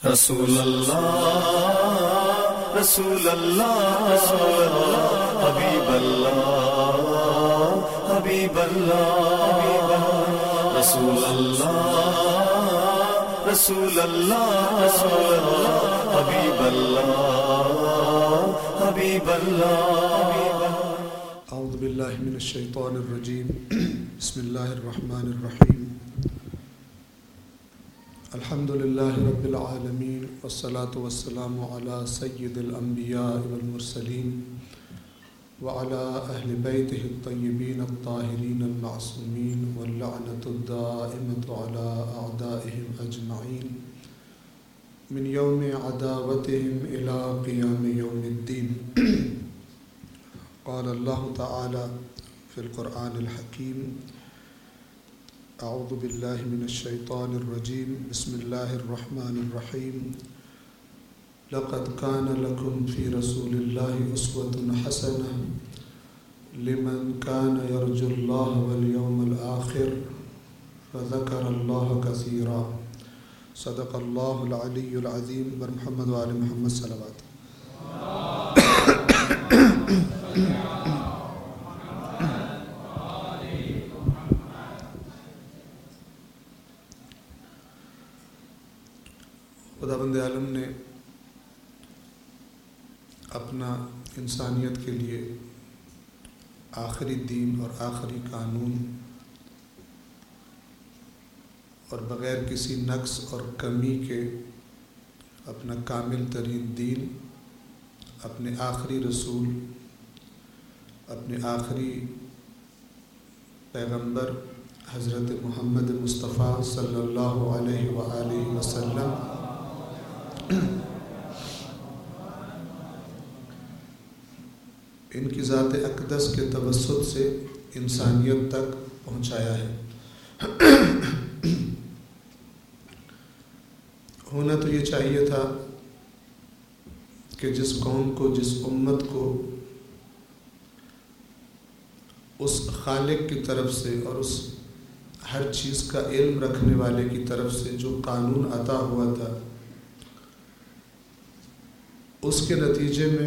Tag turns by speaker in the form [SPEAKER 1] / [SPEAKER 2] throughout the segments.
[SPEAKER 1] رسول اللہ رسول اللہ حبیب اللہ حبیب اللہ رسول اللہ رسول اللہ حبیب اللہ حبیب اللہ
[SPEAKER 2] اعوذ باللہ من الشیطان الرجیم بسم اللہ الرحمن الرحیم الحمد للہ رب العالمین والصلاة والسلام علی سید الانبیاء والمرسلین وعلی اہل بیتہ الطیبین الطاہرین المعصومین واللعنۃ الدائمۃ علی اعدائہم اجمعین من یوم عداوتہم الی قیام یوم الدین قال اللہ تعالی فی القرآن الحکیم اعوذ باللہ من الشیطان الرجیم بسم اللہ الرحمن الرحیم لقد کان لکم فی رسول اللہ اسوۃ حسنہ لمن کان یرجو اللہ والیوم الآخر وذکر اللہ کثیرا صدق اللہ العلی العظیم برمحمد وآل محمد صلوات. خداوند عالم نے اپنا انسانیت کے لیے آخری دین اور آخری قانون اور بغیر کسی نقص اور کمی کے اپنا کامل ترین دین، اپنے آخری رسول، اپنے آخری پیغمبر حضرت محمد مصطفیٰ صلی اللہ علیہ وآلہ وسلم ان کی ذات اقدس کے توسط سے انسانیت تک پہنچایا ہے. ہونا تو یہ چاہیے تھا کہ جس قوم کو، جس امت کو اس خالق کی طرف سے اور اس ہر چیز کا علم رکھنے والے کی طرف سے جو قانون عطا ہوا تھا، اس کے نتیجے میں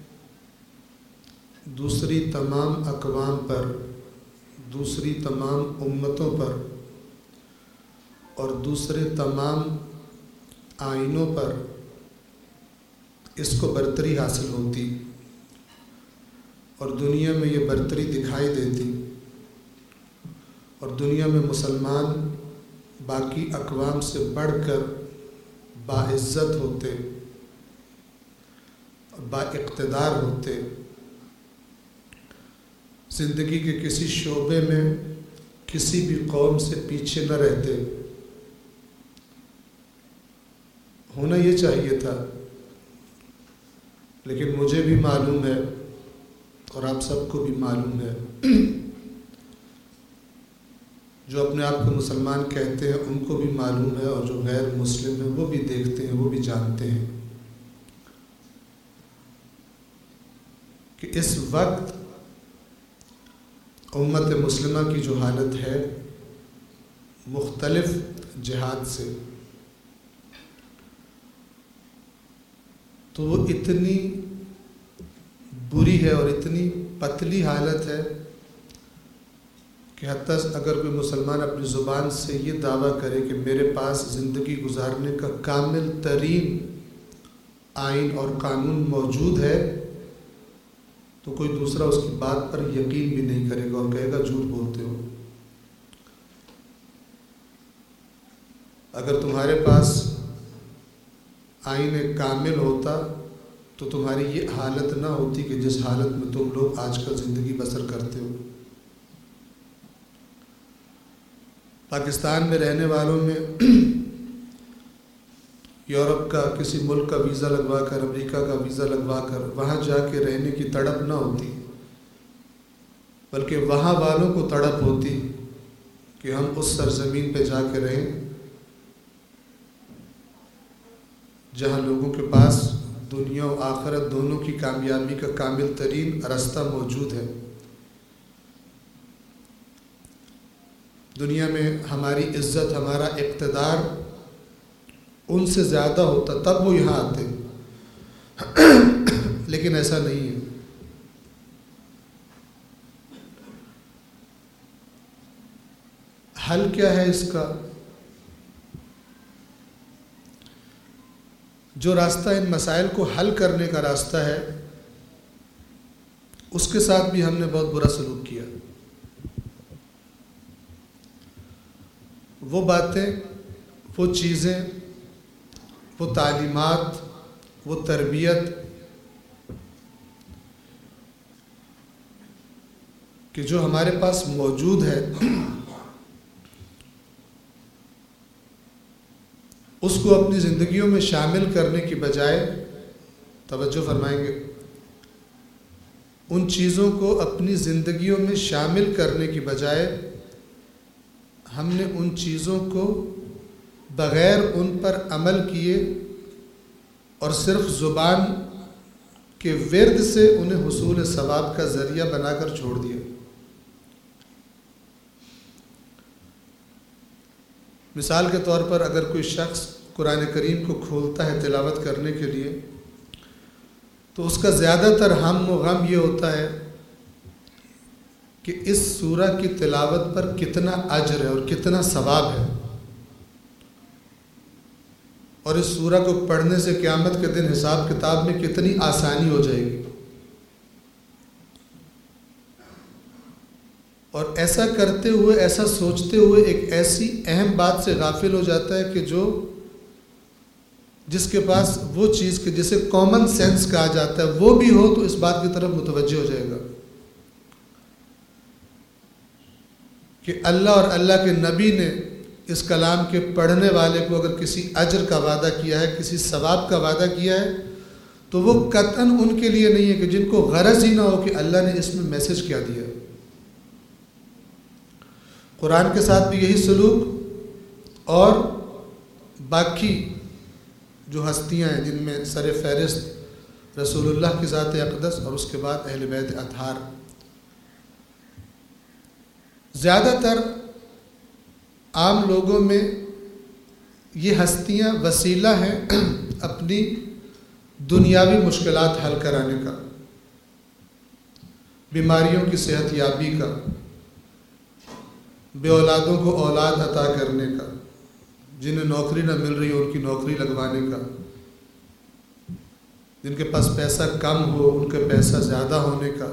[SPEAKER 2] دوسری تمام اقوام پر، دوسری تمام امتوں پر اور دوسرے تمام آئینوں پر اس کو برتری حاصل ہوتی اور دنیا میں یہ برتری دکھائی دیتی اور دنیا میں مسلمان باقی اقوام سے بڑھ کر باعزت ہوتے، با اقتدار ہوتے، زندگی کے کسی شعبے میں کسی بھی قوم سے پیچھے نہ رہتے. ہونا یہ چاہیے تھا، لیکن مجھے بھی معلوم ہے اور آپ سب کو بھی معلوم ہے، جو اپنے آپ کو مسلمان کہتے ہیں ان کو بھی معلوم ہے، اور جو غیر مسلم ہیں وہ بھی دیکھتے ہیں، وہ بھی جانتے ہیں کہ اس وقت امت مسلمہ کی جو حالت ہے مختلف جہات سے، تو وہ اتنی بری ہے اور اتنی پتلی حالت ہے کہ حتیٰ اگر کوئی مسلمان اپنی زبان سے یہ دعویٰ کرے کہ میرے پاس زندگی گزارنے کا کامل ترین آئین اور قانون موجود ہے، تو کوئی دوسرا اس کی بات پر یقین بھی نہیں کرے گا اور کہے گا جھوٹ بولتے ہو. اگر تمہارے پاس آئین کامل ہوتا تو تمہاری یہ حالت نہ ہوتی کہ جس حالت میں تم لوگ آج کل زندگی بسر کرتے ہو. پاکستان میں رہنے والوں میں یورپ کا کسی ملک کا ویزا لگوا کر، امریکہ کا ویزا لگوا کر وہاں جا کے رہنے کی تڑپ نہ ہوتی، بلکہ وہاں والوں کو تڑپ ہوتی کہ ہم اس سرزمین پہ جا کے رہیں جہاں لوگوں کے پاس دنیا و آخرت دونوں کی کامیابی کا کامل ترین راستہ موجود ہے. دنیا میں ہماری عزت، ہمارا اقتدار ان سے زیادہ ہوتا تب وہ یہاں آتے، لیکن ایسا نہیں ہے۔ حل کیا ہے اس کا؟ جو راستہ ان مسائل کو حل کرنے کا راستہ ہے، اس کے ساتھ بھی ہم نے بہت برا سلوک کیا۔ وہ باتیں، وہ چیزیں، وہ تعلیمات، وہ تربیت کہ جو ہمارے پاس موجود ہے، اس کو اپنی زندگیوں میں شامل کرنے کی بجائے، توجہ فرمائیں گے، ان چیزوں کو اپنی زندگیوں میں شامل کرنے کی بجائے ہم نے ان چیزوں کو بغیر ان پر عمل کیے اور صرف زبان کے ورد سے انہیں حصول ثواب کا ذریعہ بنا کر چھوڑ دیا۔ مثال کے طور پر اگر کوئی شخص قرآن کریم کو کھولتا ہے تلاوت کرنے کے لیے، تو اس کا زیادہ تر ہم و غم یہ ہوتا ہے کہ اس سورہ کی تلاوت پر کتنا اجر ہے اور کتنا ثواب ہے، اور اس سورہ کو پڑھنے سے قیامت کے دن حساب کتاب میں کتنی آسانی ہو جائے گی۔ اور ایسا کرتے ہوئے، ایسا سوچتے ہوئے ایک ایسی اہم بات سے غافل ہو جاتا ہے کہ جس کے پاس وہ چیز کہ جسے کامن سینس کہا جاتا ہے وہ بھی ہو تو اس بات کی طرف متوجہ ہو جائے گا کہ اللہ اور اللہ کے نبی نے اس کلام کے پڑھنے والے کو اگر کسی اجر کا وعدہ کیا ہے، کسی ثواب کا وعدہ کیا ہے، تو وہ قطعاً ان کے لیے نہیں ہے کہ جن کو غرض ہی نہ ہو کہ اللہ نے اس میں میسج کیا دیا۔ قرآن کے ساتھ بھی یہی سلوک، اور باقی جو ہستیاں ہیں جن میں سر فہرست رسول اللہ کی ذات اقدس اور اس کے بعد اہل بیت اطہار، زیادہ تر عام لوگوں میں یہ ہستیاں وسیلہ ہیں اپنی دنیاوی مشکلات حل کرانے کا، بیماریوں کی صحت یابی کا، بے اولادوں کو اولاد عطا کرنے کا، جنہیں نوکری نہ مل رہی ہو ان کی نوکری لگوانے کا، جن کے پاس پیسہ کم ہو ان کے پیسہ زیادہ ہونے کا۔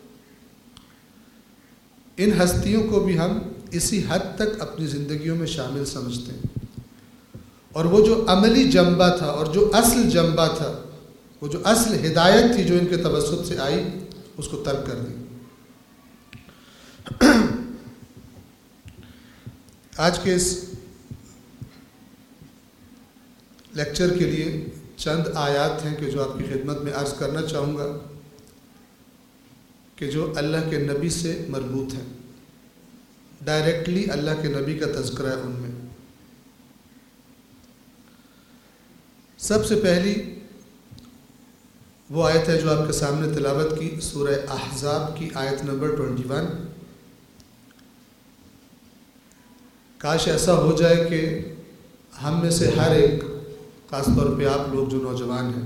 [SPEAKER 2] ان ہستیوں کو بھی ہم اسی حد تک اپنی زندگیوں میں شامل سمجھتے ہیں، اور وہ جو عملی جنبہ تھا اور جو اصل جنبہ تھا، وہ جو اصل ہدایت تھی جو ان کے توسط سے آئی، اس کو ترک کر دی۔ آج کے اس لیکچر کے لیے چند آیات ہیں کہ جو آپ کی خدمت میں عرض کرنا چاہوں گا کہ جو اللہ کے نبی سے مربوط ہیں، ڈائریکٹلی اللہ کے نبی کا تذکرہ ہے ان میں۔ سب سے پہلی وہ آیت ہے جو آپ کے سامنے تلاوت کی، سورہ احزاب کی آیت نمبر 21۔ کاش ایسا ہو جائے کہ ہم میں سے ہر ایک، خاص طور پہ آپ لوگ جو نوجوان ہیں،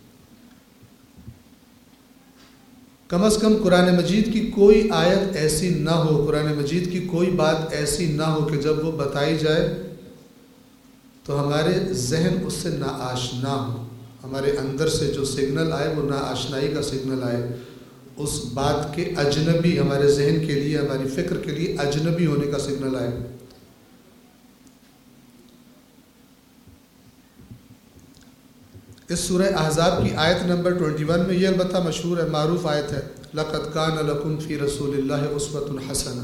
[SPEAKER 2] کم از کم قرآن مجید کی کوئی آیت ایسی نہ ہو، قرآن مجید کی کوئی بات ایسی نہ ہو کہ جب وہ بتائی جائے تو ہمارے ذہن اس سے ناآشنا ہو، ہمارے اندر سے جو سگنل آئے وہ ناآشنائی کا سگنل آئے، اس بات کے اجنبی، ہمارے ذہن کے لیے، ہماری فکر کے لیے اجنبی ہونے کا سگنل آئے۔ اس سورہ احزاب کی آیت نمبر 21 میں یہ البتہ مشہور ہے، معروف آیت ہے، لَقَدْ كَانَ لَكُمْ فِي رَسُولِ اللَّهِ أُسْوَةٌ حَسَنَةٌ۔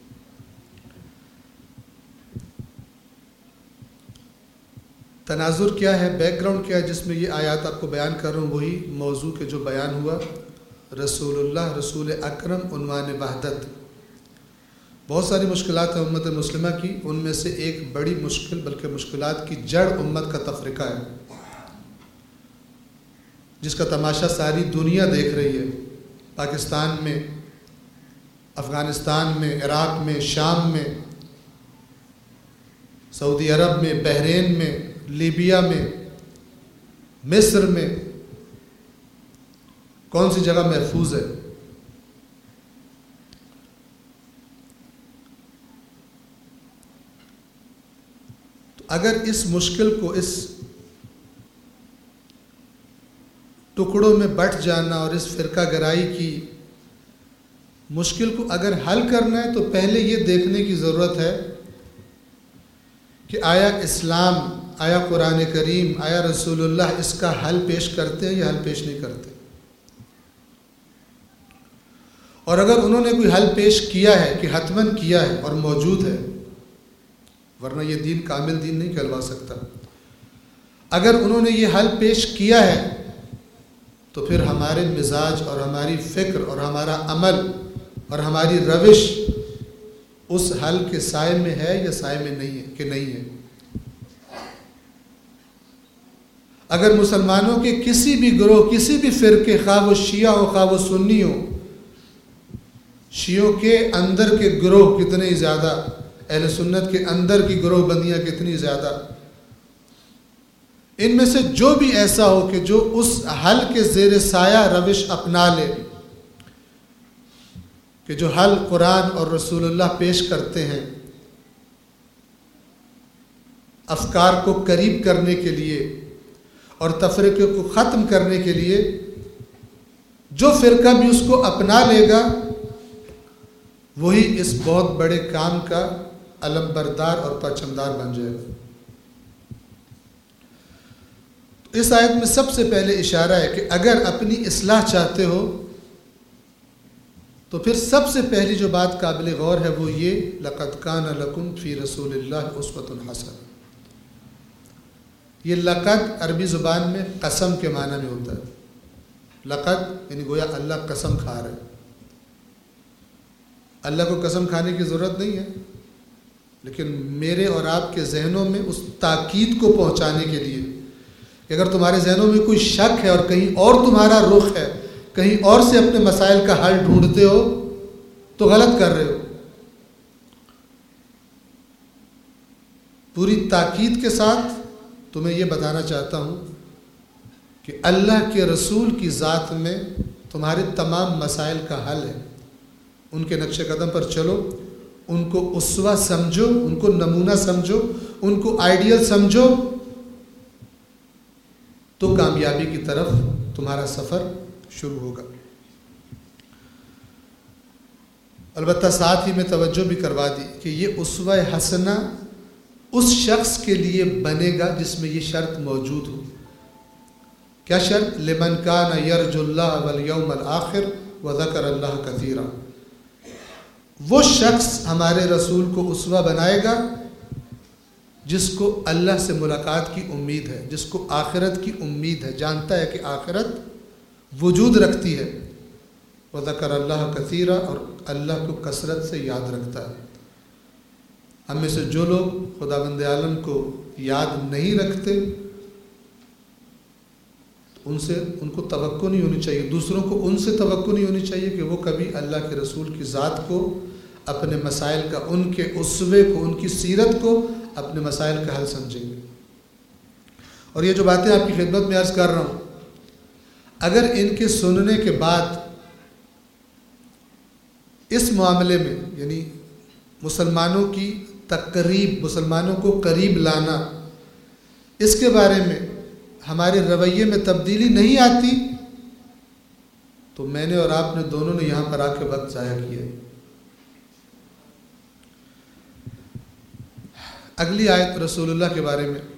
[SPEAKER 2] تناظر کیا ہے، بیک گراؤنڈ کیا ہے جس میں یہ آیات آپ کو بیان کر رہا ہوں، وہی موضوع کے جو بیان ہوا، رسول اللہ، رسول اکرم، عنوان وحدت۔ بہت ساری مشکلات ہیں امت مسلمہ کی، ان میں سے ایک بڑی مشکل، بلکہ مشکلات کی جڑ امت کا تفرقہ ہے، جس کا تماشا ساری دنیا دیکھ رہی ہے، پاکستان میں، افغانستان میں، عراق میں، شام میں، سعودی عرب میں، بحرین میں، لیبیا میں، مصر میں کون سی جگہ محفوظ ہے؟ تو اگر اس مشکل کو، اس ٹکڑوں میں بٹ جانا اور اس فرقہ گرائی کی مشکل کو اگر حل کرنا ہے تو پہلے یہ دیکھنے کی ضرورت ہے کہ آیا اسلام، آیا قرآن کریم، آیا رسول اللہ اس کا حل پیش کرتے ہیں یا حل پیش نہیں کرتے؟ اور اگر انہوں نے کوئی حل پیش کیا ہے کہ حتماً کیا ہے اور موجود ہے، ورنہ یہ دین کامل دین نہیں کہلوا سکتا، اگر انہوں نے یہ حل پیش کیا ہے تو پھر ہمارے مزاج اور ہماری فکر اور ہمارا عمل اور ہماری روش اس حل کے سائے میں ہے یا سائے میں نہیں ہے کہ نہیں ہے۔ اگر مسلمانوں کے کسی بھی گروہ، کسی بھی فرقے، خواہ وہ شیعہ ہو خواہ وہ سنی ہو، شیعوں کے اندر کے گروہ کتنے زیادہ، اہل سنت کے اندر کی گروہ بندیاں کتنی زیادہ، ان میں سے جو بھی ایسا ہو کہ جو اس حل کے زیر سایہ روش اپنا لے، کہ جو حل قرآن اور رسول اللہ پیش کرتے ہیں افکار کو قریب کرنے کے لیے اور تفرقے کو ختم کرنے کے لیے، جو فرقہ بھی اس کو اپنا لے گا وہی اس بہت بڑے کام کا علم بردار اور پرچمدار بن جائے گا۔ اس آیت میں سب سے پہلے اشارہ ہے کہ اگر اپنی اصلاح چاہتے ہو تو پھر سب سے پہلی جو بات قابل غور ہے وہ یہ، لَقَدْ كَانَ لَكُمْ فِي رَسُولِ اللَّهِ أُسْوَةٌ حَسَنَةٌ۔ یہ لقد عربی زبان میں قسم کے معنی میں ہوتا ہے۔ لقد یعنی گویا اللہ قسم کھا رہا ہے۔ اللہ کو قسم کھانے کی ضرورت نہیں ہے، لیکن میرے اور آپ کے ذہنوں میں اس تاکید کو پہنچانے کے لیے کہ اگر تمہارے ذہنوں میں کوئی شک ہے اور کہیں اور تمہارا رخ ہے، کہیں اور سے اپنے مسائل کا حل ڈھونڈتے ہو تو غلط کر رہے ہو۔ پوری تاکید کے ساتھ تمہیں یہ بتانا چاہتا ہوں کہ اللہ کے رسول کی ذات میں تمہارے تمام مسائل کا حل ہے۔ ان کے نقش قدم پر چلو، ان کو اسوہ سمجھو، ان کو نمونہ سمجھو، ان کو آئیڈیل سمجھو، تو کامیابی کی طرف تمہارا سفر شروع ہوگا۔ البتہ ساتھ ہی میں توجہ بھی کروا دی کہ یہ اسوہ حسنہ اس شخص کے لیے بنے گا جس میں یہ شرط موجود ہو۔ کیا شرط؟ لمن کان یرجو اللہ والیوم الآخر وذکر اللہ کثیرا۔ وہ شخص ہمارے رسول کو اسوہ بنائے گا جس کو اللہ سے ملاقات کی امید ہے، جس کو آخرت کی امید ہے، جانتا ہے کہ آخرت وجود رکھتی ہے، وذکر اللہ کثیرا، اور اللہ کو کثرت سے یاد رکھتا ہے۔ ہم میں سے جو لوگ خداوند عالم کو یاد نہیں رکھتے ان کو توقع نہیں ہونی چاہیے، دوسروں کو ان سے توقع نہیں ہونی چاہیے کہ وہ کبھی اللہ کے رسول کی ذات کو، اپنے مسائل کا، ان کے اسوے کو، ان کی سیرت کو اپنے مسائل کا حل سمجھیں گے۔ اور یہ جو باتیں آپ کی خدمت میں عرض کر رہا ہوں، اگر ان کے سننے کے بعد اس معاملے میں، یعنی مسلمانوں کی تقریب، مسلمانوں کو قریب لانا، اس کے بارے میں ہمارے رویے میں تبدیلی نہیں آتی تو میں نے اور آپ نے دونوں نے یہاں پر آ کے وقت ضائع کیا ہے۔ اگلی آیت رسول اللہ کے بارے میں،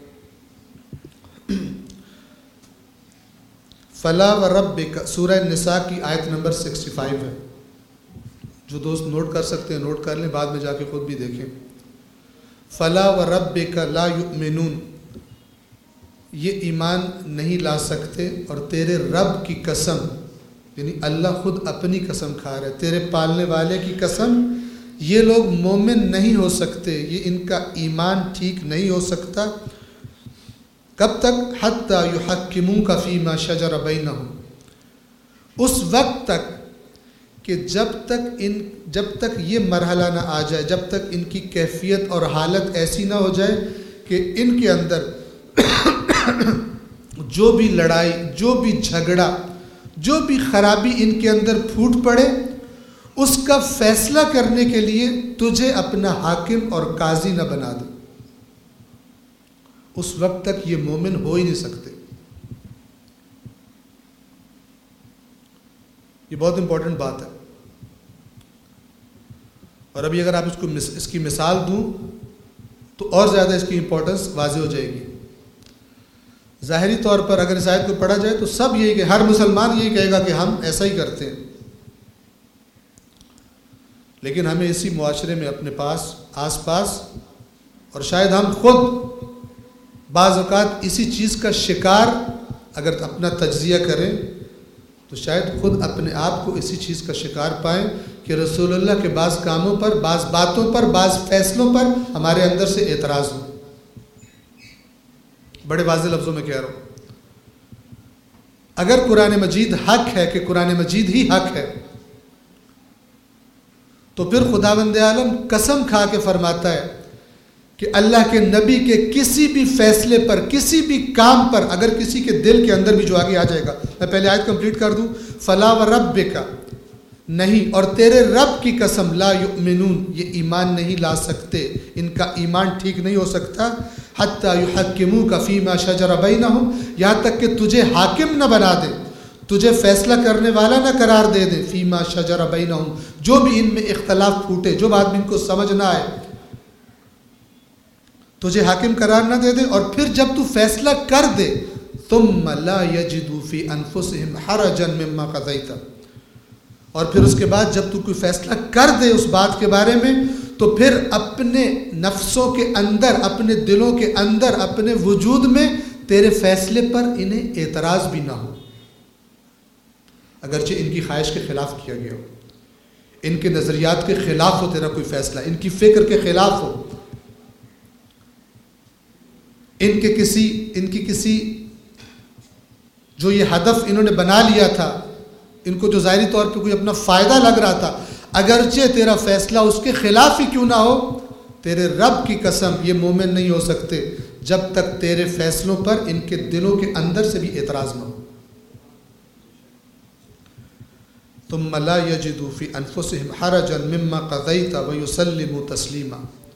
[SPEAKER 2] فلا وربک، سورہ نساء کی آیت نمبر 65 ہے۔ جو دوست نوٹ کر سکتے ہیں نوٹ کر لیں، بعد میں جا کے خود بھی دیکھیں۔ فلا وربک لا یؤمنون، یہ ایمان نہیں لا سکتے، اور تیرے رب کی قسم، یعنی اللہ خود اپنی قسم کھا رہے، تیرے پالنے والے کی قسم، یہ لوگ مومن نہیں ہو سکتے، یہ ان کا ایمان ٹھیک نہیں ہو سکتا۔ کب تک؟ حتی یحکموک فیما شجر بینہم، اس وقت تک کہ جب تک یہ مرحلہ نہ آ جائے، جب تک ان کی کیفیت اور حالت ایسی نہ ہو جائے کہ ان کے اندر جو بھی لڑائی، جو بھی جھگڑا، جو بھی خرابی ان کے اندر پھوٹ پڑے، اس کا فیصلہ کرنے کے لیے تجھے اپنا حاکم اور قاضی نہ بنا دے، اس وقت تک یہ مومن ہو ہی نہیں سکتے۔ یہ بہت امپورٹنٹ بات ہے، اور ابھی اگر آپ اس کی مثال دوں تو اور زیادہ اس کی امپورٹنس واضح ہو جائے گی۔ ظاہری طور پر اگر اس آیت کو پڑھا جائے تو سب یہی کہ ہر مسلمان یہی کہے گا کہ ہم ایسا ہی کرتے ہیں، لیکن ہمیں اسی معاشرے میں اپنے پاس آس پاس، اور شاید ہم خود بعض اوقات اسی چیز کا شکار اگر اپنا تجزیہ کریں تو شاید خود اپنے آپ کو اسی چیز کا شکار پائیں کہ رسول اللہ کے بعض کاموں پر، بعض باتوں پر، بعض فیصلوں پر ہمارے اندر سے اعتراض ہو۔ بڑے واضح لفظوں میں کہہ رہا ہوں، اگر قرآن مجید حق ہے کہ قرآن مجید ہی حق ہے، تو پھر خداوند عالم قسم کھا کے فرماتا ہے کہ اللہ کے نبی کے کسی بھی فیصلے پر، کسی بھی کام پر اگر کسی کے دل کے اندر بھی جو آگے آ جائے گا، میں پہلے آیت کمپلیٹ کر دوں، فلا وربک، نہیں، اور تیرے رب کی قسم، لا یؤمنون، یہ ایمان نہیں لا سکتے، ان کا ایمان ٹھیک نہیں ہو سکتا، حتی یحکموک فیما شجر بینہم، یہاں تک کہ تجھے حاکم نہ بنا دے، تجھے فیصلہ کرنے والا نہ قرار دے دیں، فیما شجر بینہم، جو بھی ان میں اختلاف پھوٹے، جو بات بھی ان کو سمجھ نہ آئے، تجھے حاکم قرار نہ دے دے، اور پھر جب تو فیصلہ کر دے، ثم لا یجدوا فی انفسہم حرجا مما قضیت، اور پھر اس کے بعد جب تو کوئی فیصلہ کر دے اس بات کے بارے میں، تو پھر اپنے نفسوں کے اندر، اپنے دلوں کے اندر، اپنے وجود میں تیرے فیصلے پر انہیں اعتراض بھی نہ ہو، اگرچہ ان کی خواہش کے خلاف کیا گیا ہو، ان کے نظریات کے خلاف ہو تیرا کوئی فیصلہ، ان کی فکر کے خلاف ہو، ان کی کسی جو یہ ہدف انہوں نے بنا لیا تھا، ان کو جو ظاہری طور پہ کوئی اپنا فائدہ لگ رہا تھا، اگرچہ تیرا فیصلہ اس کے خلاف ہی کیوں نہ ہو، تیرے رب کی قسم یہ مومن نہیں ہو سکتے جب تک تیرے فیصلوں پر ان کے دلوں کے اندر سے بھی اعتراض نہ ہو۔ ثم لا یجدوا فی انفسہم حرجا مما قضیت ویسلموا تسلیما،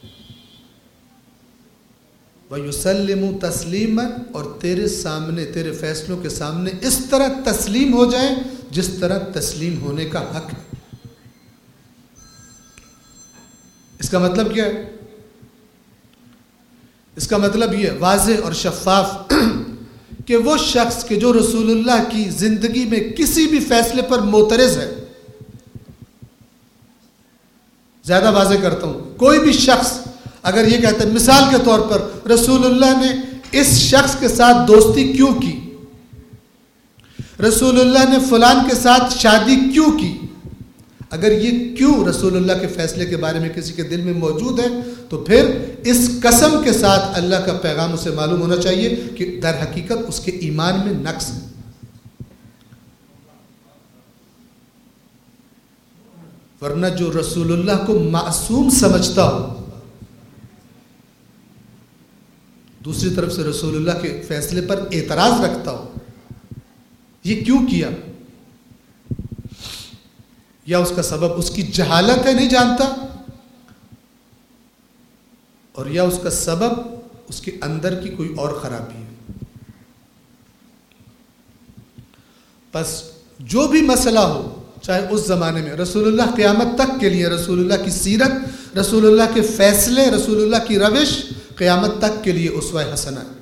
[SPEAKER 2] وَيُسَلِّمُ تَسْلِيمًا، اور تیرے سامنے، تیرے فیصلوں کے سامنے اس طرح تسلیم ہو جائیں جس طرح تسلیم ہونے کا حق ہے۔ اس کا مطلب کیا ہے؟ اس کا مطلب یہ واضح اور شفاف کہ وہ شخص کہ جو رسول اللہ کی زندگی میں کسی بھی فیصلے پر معترض ہے، زیادہ واضح کرتا ہوں، کوئی بھی شخص اگر یہ کہتا ہے، مثال کے طور پر رسول اللہ نے اس شخص کے ساتھ دوستی کیوں کی، رسول اللہ نے فلان کے ساتھ شادی کیوں کی، اگر یہ کیوں رسول اللہ کے فیصلے کے بارے میں کسی کے دل میں موجود ہے، تو پھر اس قسم کے ساتھ اللہ کا پیغام اسے معلوم ہونا چاہیے کہ در حقیقت اس کے ایمان میں نقص ہے۔ ورنہ جو رسول اللہ کو معصوم سمجھتا ہو، دوسری طرف سے رسول اللہ کے فیصلے پر اعتراض رکھتا ہو، یہ کیوں کیا، یا اس کا سبب اس کی جہالت ہے، نہیں جانتا، اور یا اس کا سبب اس کے اندر کی کوئی اور خرابی ہے۔ بس جو بھی مسئلہ ہو، چاہے اس زمانے میں، رسول اللہ قیامت تک کے لیے رسول اللہ کی سیرت، رسول اللہ کے فیصلے، رسول اللہ کی روش قیامت تک کے لیے اسوہ حسنہ ہے۔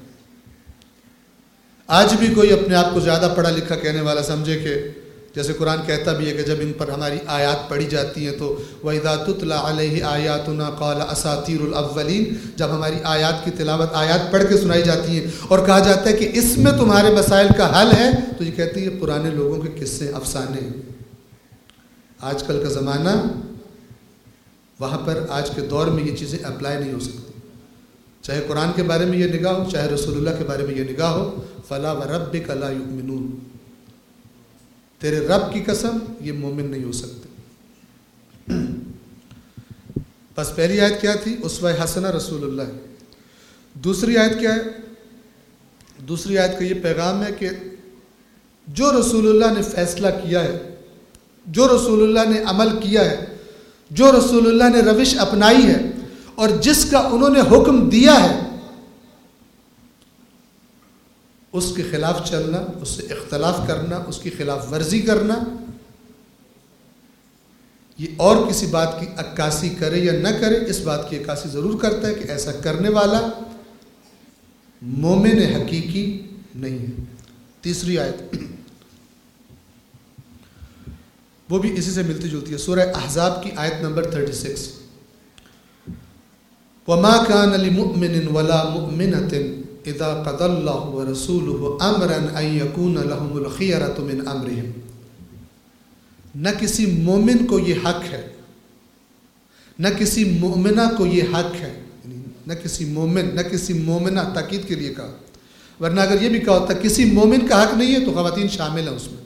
[SPEAKER 2] آج بھی کوئی اپنے آپ کو زیادہ پڑھا لکھا کہنے والا سمجھے کہ جیسے قرآن کہتا بھی ہے کہ جب ان پر ہماری آیات پڑھی جاتی ہیں تو وَإِذَا تُتْلَى عَلَيْهِ آيَاتُنَا قَالَ أَسَاطِيرُ الْأَوَّلِينَ، جب ہماری آیات کی تلاوت، آیات پڑھ کے سنائی جاتی ہیں اور کہا جاتا ہے کہ اس میں تمہارے مسائل کا حل ہے، تو یہ کہتے ہیں یہ پرانے لوگوں کے قصے، افسانے ہیں۔ آج کل کا زمانہ، وہاں پر آج کے دور میں یہ چیزیں اپلائی نہیں ہو سکتی، چاہے قرآن کے بارے میں یہ نگاہ ہو، چاہے رسول اللہ کے بارے میں یہ نگاہ ہو، فَلَا وَرَبِّكَ لَا يُؤْمِنُونَ، تیرے رب کی قسم یہ مومن نہیں ہو سکتے۔ بس پہلی آیت کیا تھی؟ اسوہ حسنہ رسول اللہ ہے۔ دوسری آیت کیا ہے؟ دوسری آیت کا یہ پیغام ہے کہ جو رسول اللہ نے فیصلہ کیا ہے، جو رسول اللہ نے عمل کیا ہے، جو رسول اللہ نے روش اپنائی ہے اور جس کا انہوں نے حکم دیا ہے، اس کے خلاف چلنا، اس سے اختلاف کرنا، اس کی خلاف ورزی کرنا، یہ اور کسی بات کی عکاسی کرے یا نہ کرے، اس بات کی عکاسی ضرور کرتا ہے کہ ایسا کرنے والا مومن حقیقی نہیں ہے۔ تیسری آیت وہ بھی اسی سے ملتی جلتی ہے، سورہ احزاب کی آیت نمبر 36، وَمَا كَانَ لِمُؤْمِنٍ وَلَا مُؤْمِنَةٍ إِذَا قَضَى اللَّهُ وَرَسُولُهُ أَمْرًا أَن يَكُونَ لَهُمُ الْخِيَرَةُ مِنْ أَمْرِهِمْ، نہ کسی مومن کو یہ حق ہے، نہ کسی مومنہ کو یہ حق ہے، نہ کسی مومن، نہ کسی مومنہ، تاکید کے لیے کہا، ورنہ اگر یہ بھی کہا ہوتا کسی مومن کا حق نہیں ہے تو خواتین شامل ہیں اس میں،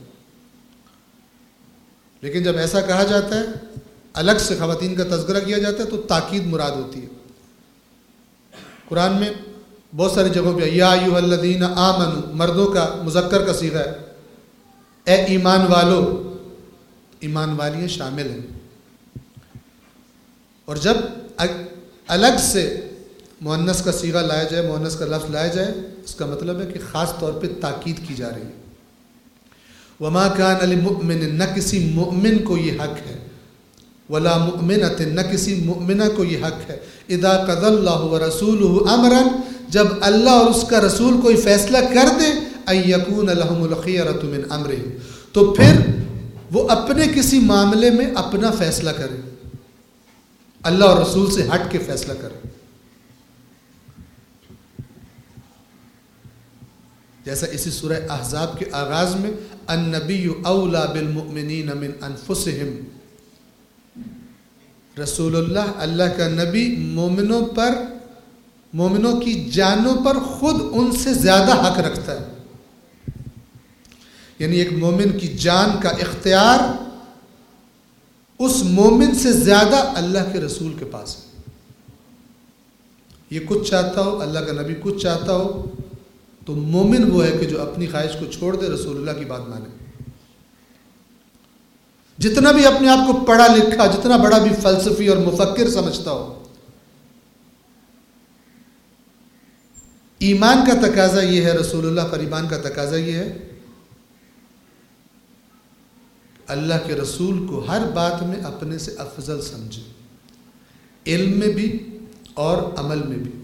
[SPEAKER 2] لیکن جب ایسا کہا جاتا ہے، الگ سے خواتین کا تذکرہ کیا جاتا ہے تو تاکید مراد ہوتی ہے۔ قرآن میں بہت ساری جگہوں پہ یا ایھا الذین آمنوا، مردوں کا مذکر کا صیغہ ہے، اے ایمان والو، ایمان والیاں شامل ہیں، اور جب الگ سے مؤنث کا صیغہ لایا جائے، مؤنث کا لفظ لایا جائے، اس کا مطلب ہے کہ خاص طور پہ تاکید کی جا رہی ہے۔ وما كان لمؤمن، نہ کسی مؤمن کو یہ حق ہے، ولا مؤمنۃ، نہ کسی مؤمنہ کو یہ حق ہے، اذا قضى الله ورسوله امرا، جب اللہ اور اس کا رسول کوئی فیصلہ کر دے، ان يكون لهم الخيرة من امرهم، تو پھر وہ اپنے کسی معاملے میں اپنا فیصلہ کرے، اللہ اور رسول سے ہٹ کے فیصلہ کرے۔ جیسا اسی سورہ احزاب کے آغاز میں النبی اولا بالمؤمنین من انفسہم، رسول اللہ، اللہ کا نبی مومنوں پر، مومنوں کی جانوں پر خود ان سے زیادہ حق رکھتا ہے، یعنی ایک مومن کی جان کا اختیار اس مومن سے زیادہ اللہ کے رسول کے پاس ہے۔ یہ کچھ چاہتا ہو، اللہ کا نبی کچھ چاہتا ہو، تو مومن وہ ہے کہ جو اپنی خواہش کو چھوڑ دے، رسول اللہ کی بات مانے۔ جتنا بھی اپنے آپ کو پڑھا لکھا، جتنا بڑا بھی فلسفی اور مفکر سمجھتا ہو، ایمان کا تقاضا یہ ہے، رسول اللہ پر ایمان کا تقاضا یہ ہے، اللہ کے رسول کو ہر بات میں اپنے سے افضل سمجھے، علم میں بھی اور عمل میں بھی۔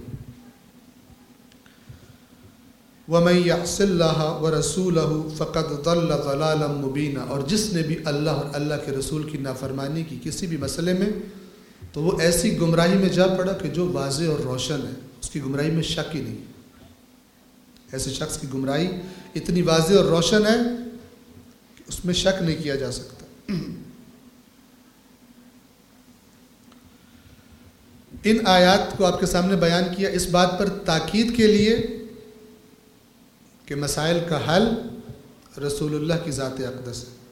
[SPEAKER 2] وَمَن يَعْصِ اللَّهَ وَرَسُولَهُ فَقَدْ ضَلَّ ضَلَالًا مُبِينًا، اور جس نے بھی اللہ اور اللہ کے رسول کی نافرمانی کی کسی بھی مسئلے میں، تو وہ ایسی گمراہی میں جا پڑا کہ جو واضح اور روشن ہے، اس کی گمراہی میں شک ہی نہیں۔ ایسے شخص کی گمراہی اتنی واضح اور روشن ہے کہ اس میں شک نہیں کیا جا سکتا۔ ان آیات کو آپ کے سامنے بیان کیا اس بات پر تاکید کے لیے کہ مسائل کا حل رسول اللہ کی ذات اقدس ہے۔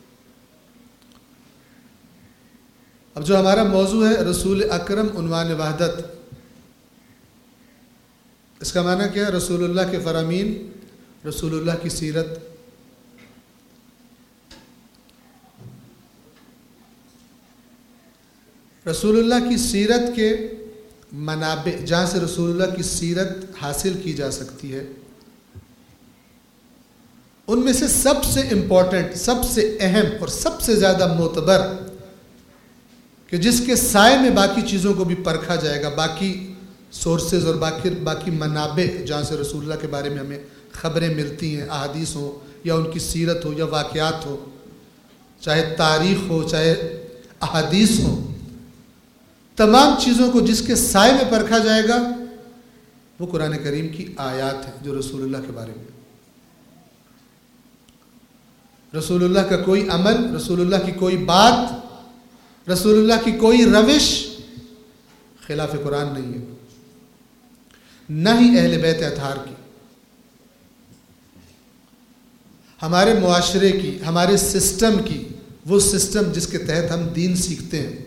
[SPEAKER 2] اب جو ہمارا موضوع ہے رسول اکرم عنوان وحدت، اس کا معنی کیا ہے؟ رسول اللہ کے فرامین، رسول اللہ کی سیرت، رسول اللہ کی سیرت کے منابع، جہاں سے رسول اللہ کی سیرت حاصل کی جا سکتی ہے، ان میں سے سب سے امپورٹنٹ، سب سے اہم اور سب سے زیادہ معتبر، کہ جس کے سائے میں باقی چیزوں کو بھی پرکھا جائے گا، باقی سورسز اور باقی منابع جہاں سے رسول اللہ کے بارے میں ہمیں خبریں ملتی ہیں، احادیث ہو یا ان کی سیرت ہو یا واقعات ہو، چاہے تاریخ ہو چاہے احادیث ہو، تمام چیزوں کو جس کے سائے میں پرکھا جائے گا وہ قرآن کریم کی آیات ہیں جو رسول اللہ کے بارے میں۔ رسول اللہ کا کوئی عمل، رسول اللہ کی کوئی بات، رسول اللہ کی کوئی روش خلاف قرآن نہیں ہے، نہ ہی اہل بیت اطہار کی۔ ہمارے معاشرے کی، ہمارے سسٹم کی، وہ سسٹم جس کے تحت ہم دین سیکھتے ہیں،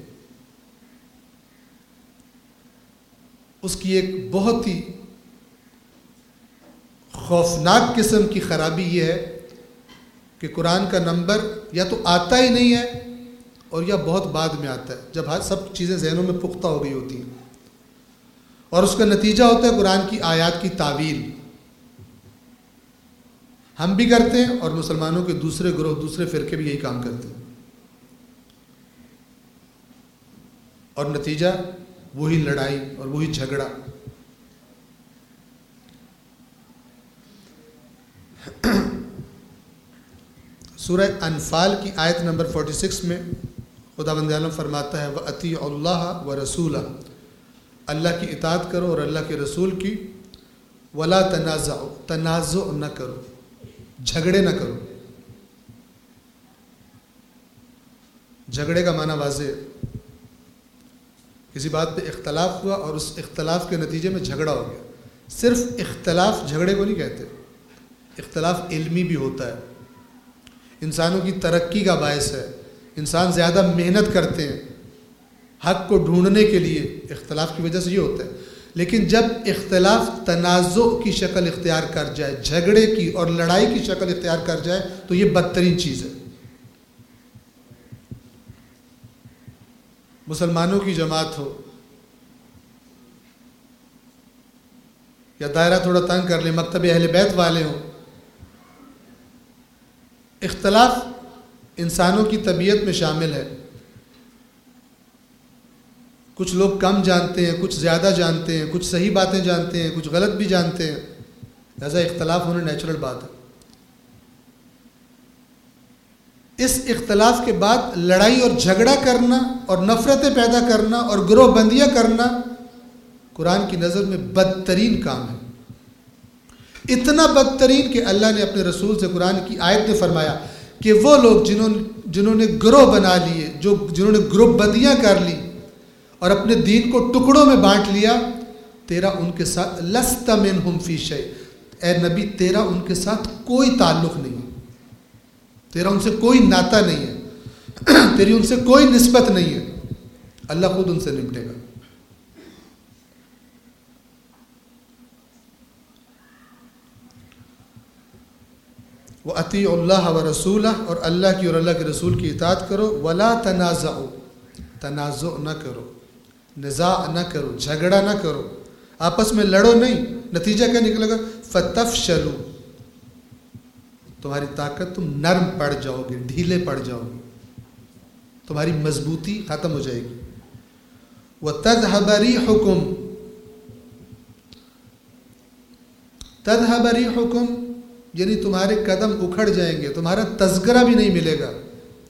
[SPEAKER 2] اس کی ایک بہت ہی خوفناک قسم کی خرابی یہ ہے کہ قرآن کا نمبر یا تو آتا ہی نہیں ہے اور یا بہت بعد میں آتا ہے، جب سب چیزیں ذہنوں میں پختہ ہو گئی ہوتی ہیں، اور اس کا نتیجہ ہوتا ہے قرآن کی آیات کی تعویل۔ ہم بھی کرتے ہیں اور مسلمانوں کے دوسرے گروہ، دوسرے فرقے بھی یہی کام کرتے ہیں، اور نتیجہ وہی لڑائی اور وہی جھگڑا۔ سورہ انفال کی آیت نمبر 46 میں خداوند عالم فرماتا ہے وَأَطِیعُوا اللَّهَ وَرَسُولَهُ، اللہ کی اطاعت کرو اور اللہ کے رسول کی، وَلَا تَنَازَعُوا، تنازع نہ کرو، جھگڑے نہ کرو۔ جھگڑے کا معنی واضح ہے، کسی بات پہ اختلاف ہوا اور اس اختلاف کے نتیجے میں جھگڑا ہو گیا۔ صرف اختلاف جھگڑے کو نہیں کہتے، اختلاف علمی بھی ہوتا ہے، انسانوں کی ترقی کا باعث ہے، انسان زیادہ محنت کرتے ہیں حق کو ڈھونڈنے کے لیے، اختلاف کی وجہ سے یہ ہوتا ہے۔ لیکن جب اختلاف تنازع کی شکل اختیار کر جائے، جھگڑے کی اور لڑائی کی شکل اختیار کر جائے تو یہ بدترین چیز ہے۔ مسلمانوں کی جماعت ہو یا دائرہ تھوڑا تنگ کر لیں، مکتب اہل بیت والے ہوں، اختلاف انسانوں کی طبیعت میں شامل ہے۔ کچھ لوگ کم جانتے ہیں، کچھ زیادہ جانتے ہیں، کچھ صحیح باتیں جانتے ہیں، کچھ غلط بھی جانتے ہیں، لہذا اختلاف ہونا نیچرل بات ہے۔ اس اختلاف کے بعد لڑائی اور جھگڑا کرنا اور نفرتیں پیدا کرنا اور گروہ بندیاں کرنا قرآن کی نظر میں بدترین کام ہے، اتنا بدترین کہ اللہ نے اپنے رسول سے قرآن کی آیت میں فرمایا کہ وہ لوگ جنہوں نے گروہ بنا لیے، جنہوں نے گروپ بندیاں کر لی اور اپنے دین کو ٹکڑوں میں بانٹ لیا، تیرا ان کے ساتھ لست منہم فی شیء، اے نبی تیرا ان کے ساتھ کوئی تعلق نہیں ہے، تیرا ان سے کوئی ناطہ نہیں ہے، تیری ان سے کوئی نسبت نہیں ہے، اللہ خود ان سے نمٹے گا۔ وَأَطِیعُوا اللَّهَ وَرَسُولَهُ، اور اللہ کی اور اللہ کے رسول کی اطاعت کرو، وَلَا تَنَازَعُوا، تنازع نہ کرو، نزاع نہ کرو، جھگڑا نہ کرو، آپس میں لڑو نہیں، نتیجہ کیا نکلے گا؟ فَتَفْشَلُوا، تمہاری طاقت، تم نرم پڑ جاؤ گے، ڈھیلے پڑ جاؤ گے، تمہاری مضبوطی ختم ہو جائے گی۔ وَتَذْهَبَ رِيحُكُمْ، تذهب ريحكم یعنی تمہارے قدم اکھڑ جائیں گے، تمہارا تذکرہ بھی نہیں ملے گا۔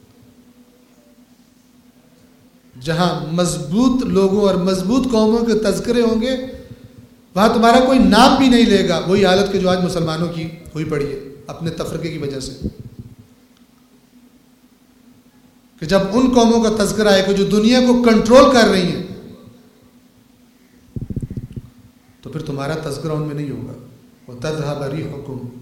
[SPEAKER 2] جہاں مضبوط لوگوں اور مضبوط قوموں کے تذکرے ہوں گے وہاں تمہارا کوئی نام بھی نہیں لے گا۔ وہی حالت کہ جو آج مسلمانوں کی ہوئی پڑی ہے اپنے تفرقے کی وجہ سے، کہ جب ان قوموں کا تذکرہ ہے کہ جو دنیا کو کنٹرول کر رہی ہیں تو پھر تمہارا تذکرہ ان میں نہیں ہوگا۔ وَتَذْهَبَ رِيحُكُمْ،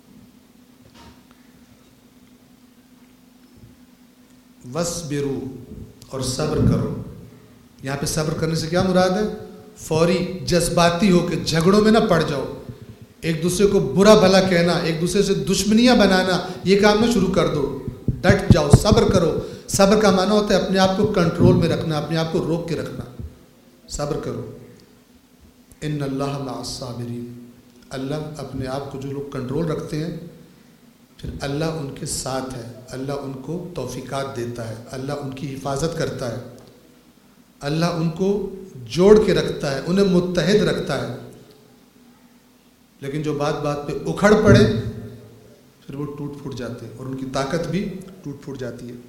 [SPEAKER 2] وَاصْبِرُوا، اور صبر کرو۔ یہاں پہ صبر کرنے سے کیا مراد ہے؟ فوری جذباتی ہو کے جھگڑوں میں نہ پڑ جاؤ، ایک دوسرے کو برا بھلا کہنا، ایک دوسرے سے دشمنیاں بنانا، یہ کام نہ شروع کر دو، ڈٹ جاؤ، صبر کرو۔ صبر کا معنی ہوتا ہے اپنے آپ کو کنٹرول میں رکھنا، اپنے آپ کو روک کے رکھنا، صبر کرو۔ ان اللہ مع الصابرین، اللہ اپنے آپ کو جو لوگ کنٹرول رکھتے ہیں پھر اللہ ان کے ساتھ ہے، اللہ ان کو توفیقات دیتا ہے، اللہ ان کی حفاظت کرتا ہے، اللہ ان کو جوڑ کے رکھتا ہے، انہیں متحد رکھتا ہے۔ لیکن جو بات بات پہ اکھڑ پڑے پھر وہ ٹوٹ پھوٹ جاتے ہیں اور ان کی طاقت بھی ٹوٹ پھوٹ جاتی ہے۔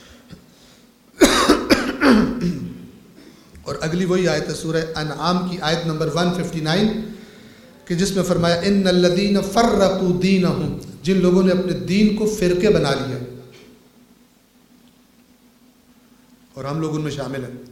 [SPEAKER 2] اور اگلی وہی آیت ہے سورہ انعام کی آیت نمبر 159 کہ جس میں فرمایا ان الذین فرقوا دینہم، جن لوگوں نے اپنے دین کو فرقے بنا لیا، اور ہم لوگ ان میں شامل ہیں،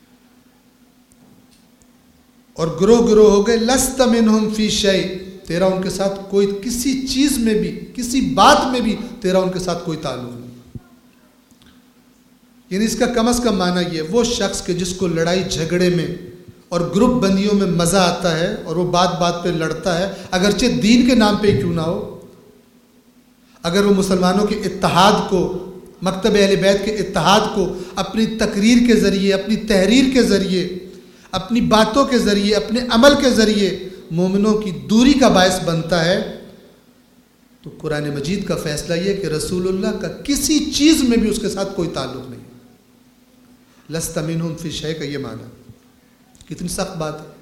[SPEAKER 2] اور گروہ گروہ ہو گئے، لست منہم فی شیء، تیرا ان کے ساتھ کوئی کسی چیز میں بھی، کسی بات میں بھی تیرا ان کے ساتھ کوئی تعلق نہیں۔ یعنی اس کا کم از کم معنی یہ ہے وہ شخص کہ جس کو لڑائی جھگڑے میں اور گروپ بندیوں میں مزہ آتا ہے اور وہ بات بات پہ لڑتا ہے، اگرچہ دین کے نام پہ کیوں نہ ہو، اگر وہ مسلمانوں کے اتحاد کو، مکتب اہل بیت کے اتحاد کو اپنی تقریر کے ذریعے، اپنی تحریر کے ذریعے، اپنی باتوں کے ذریعے، اپنے عمل کے ذریعے مومنوں کی دوری کا باعث بنتا ہے، تو قرآن مجید کا فیصلہ یہ کہ رسول اللہ کا کسی چیز میں بھی اس کے ساتھ کوئی تعلق نہیں۔ لست منہم فی شیء کا یہ معنی، کتنی سخت بات ہے۔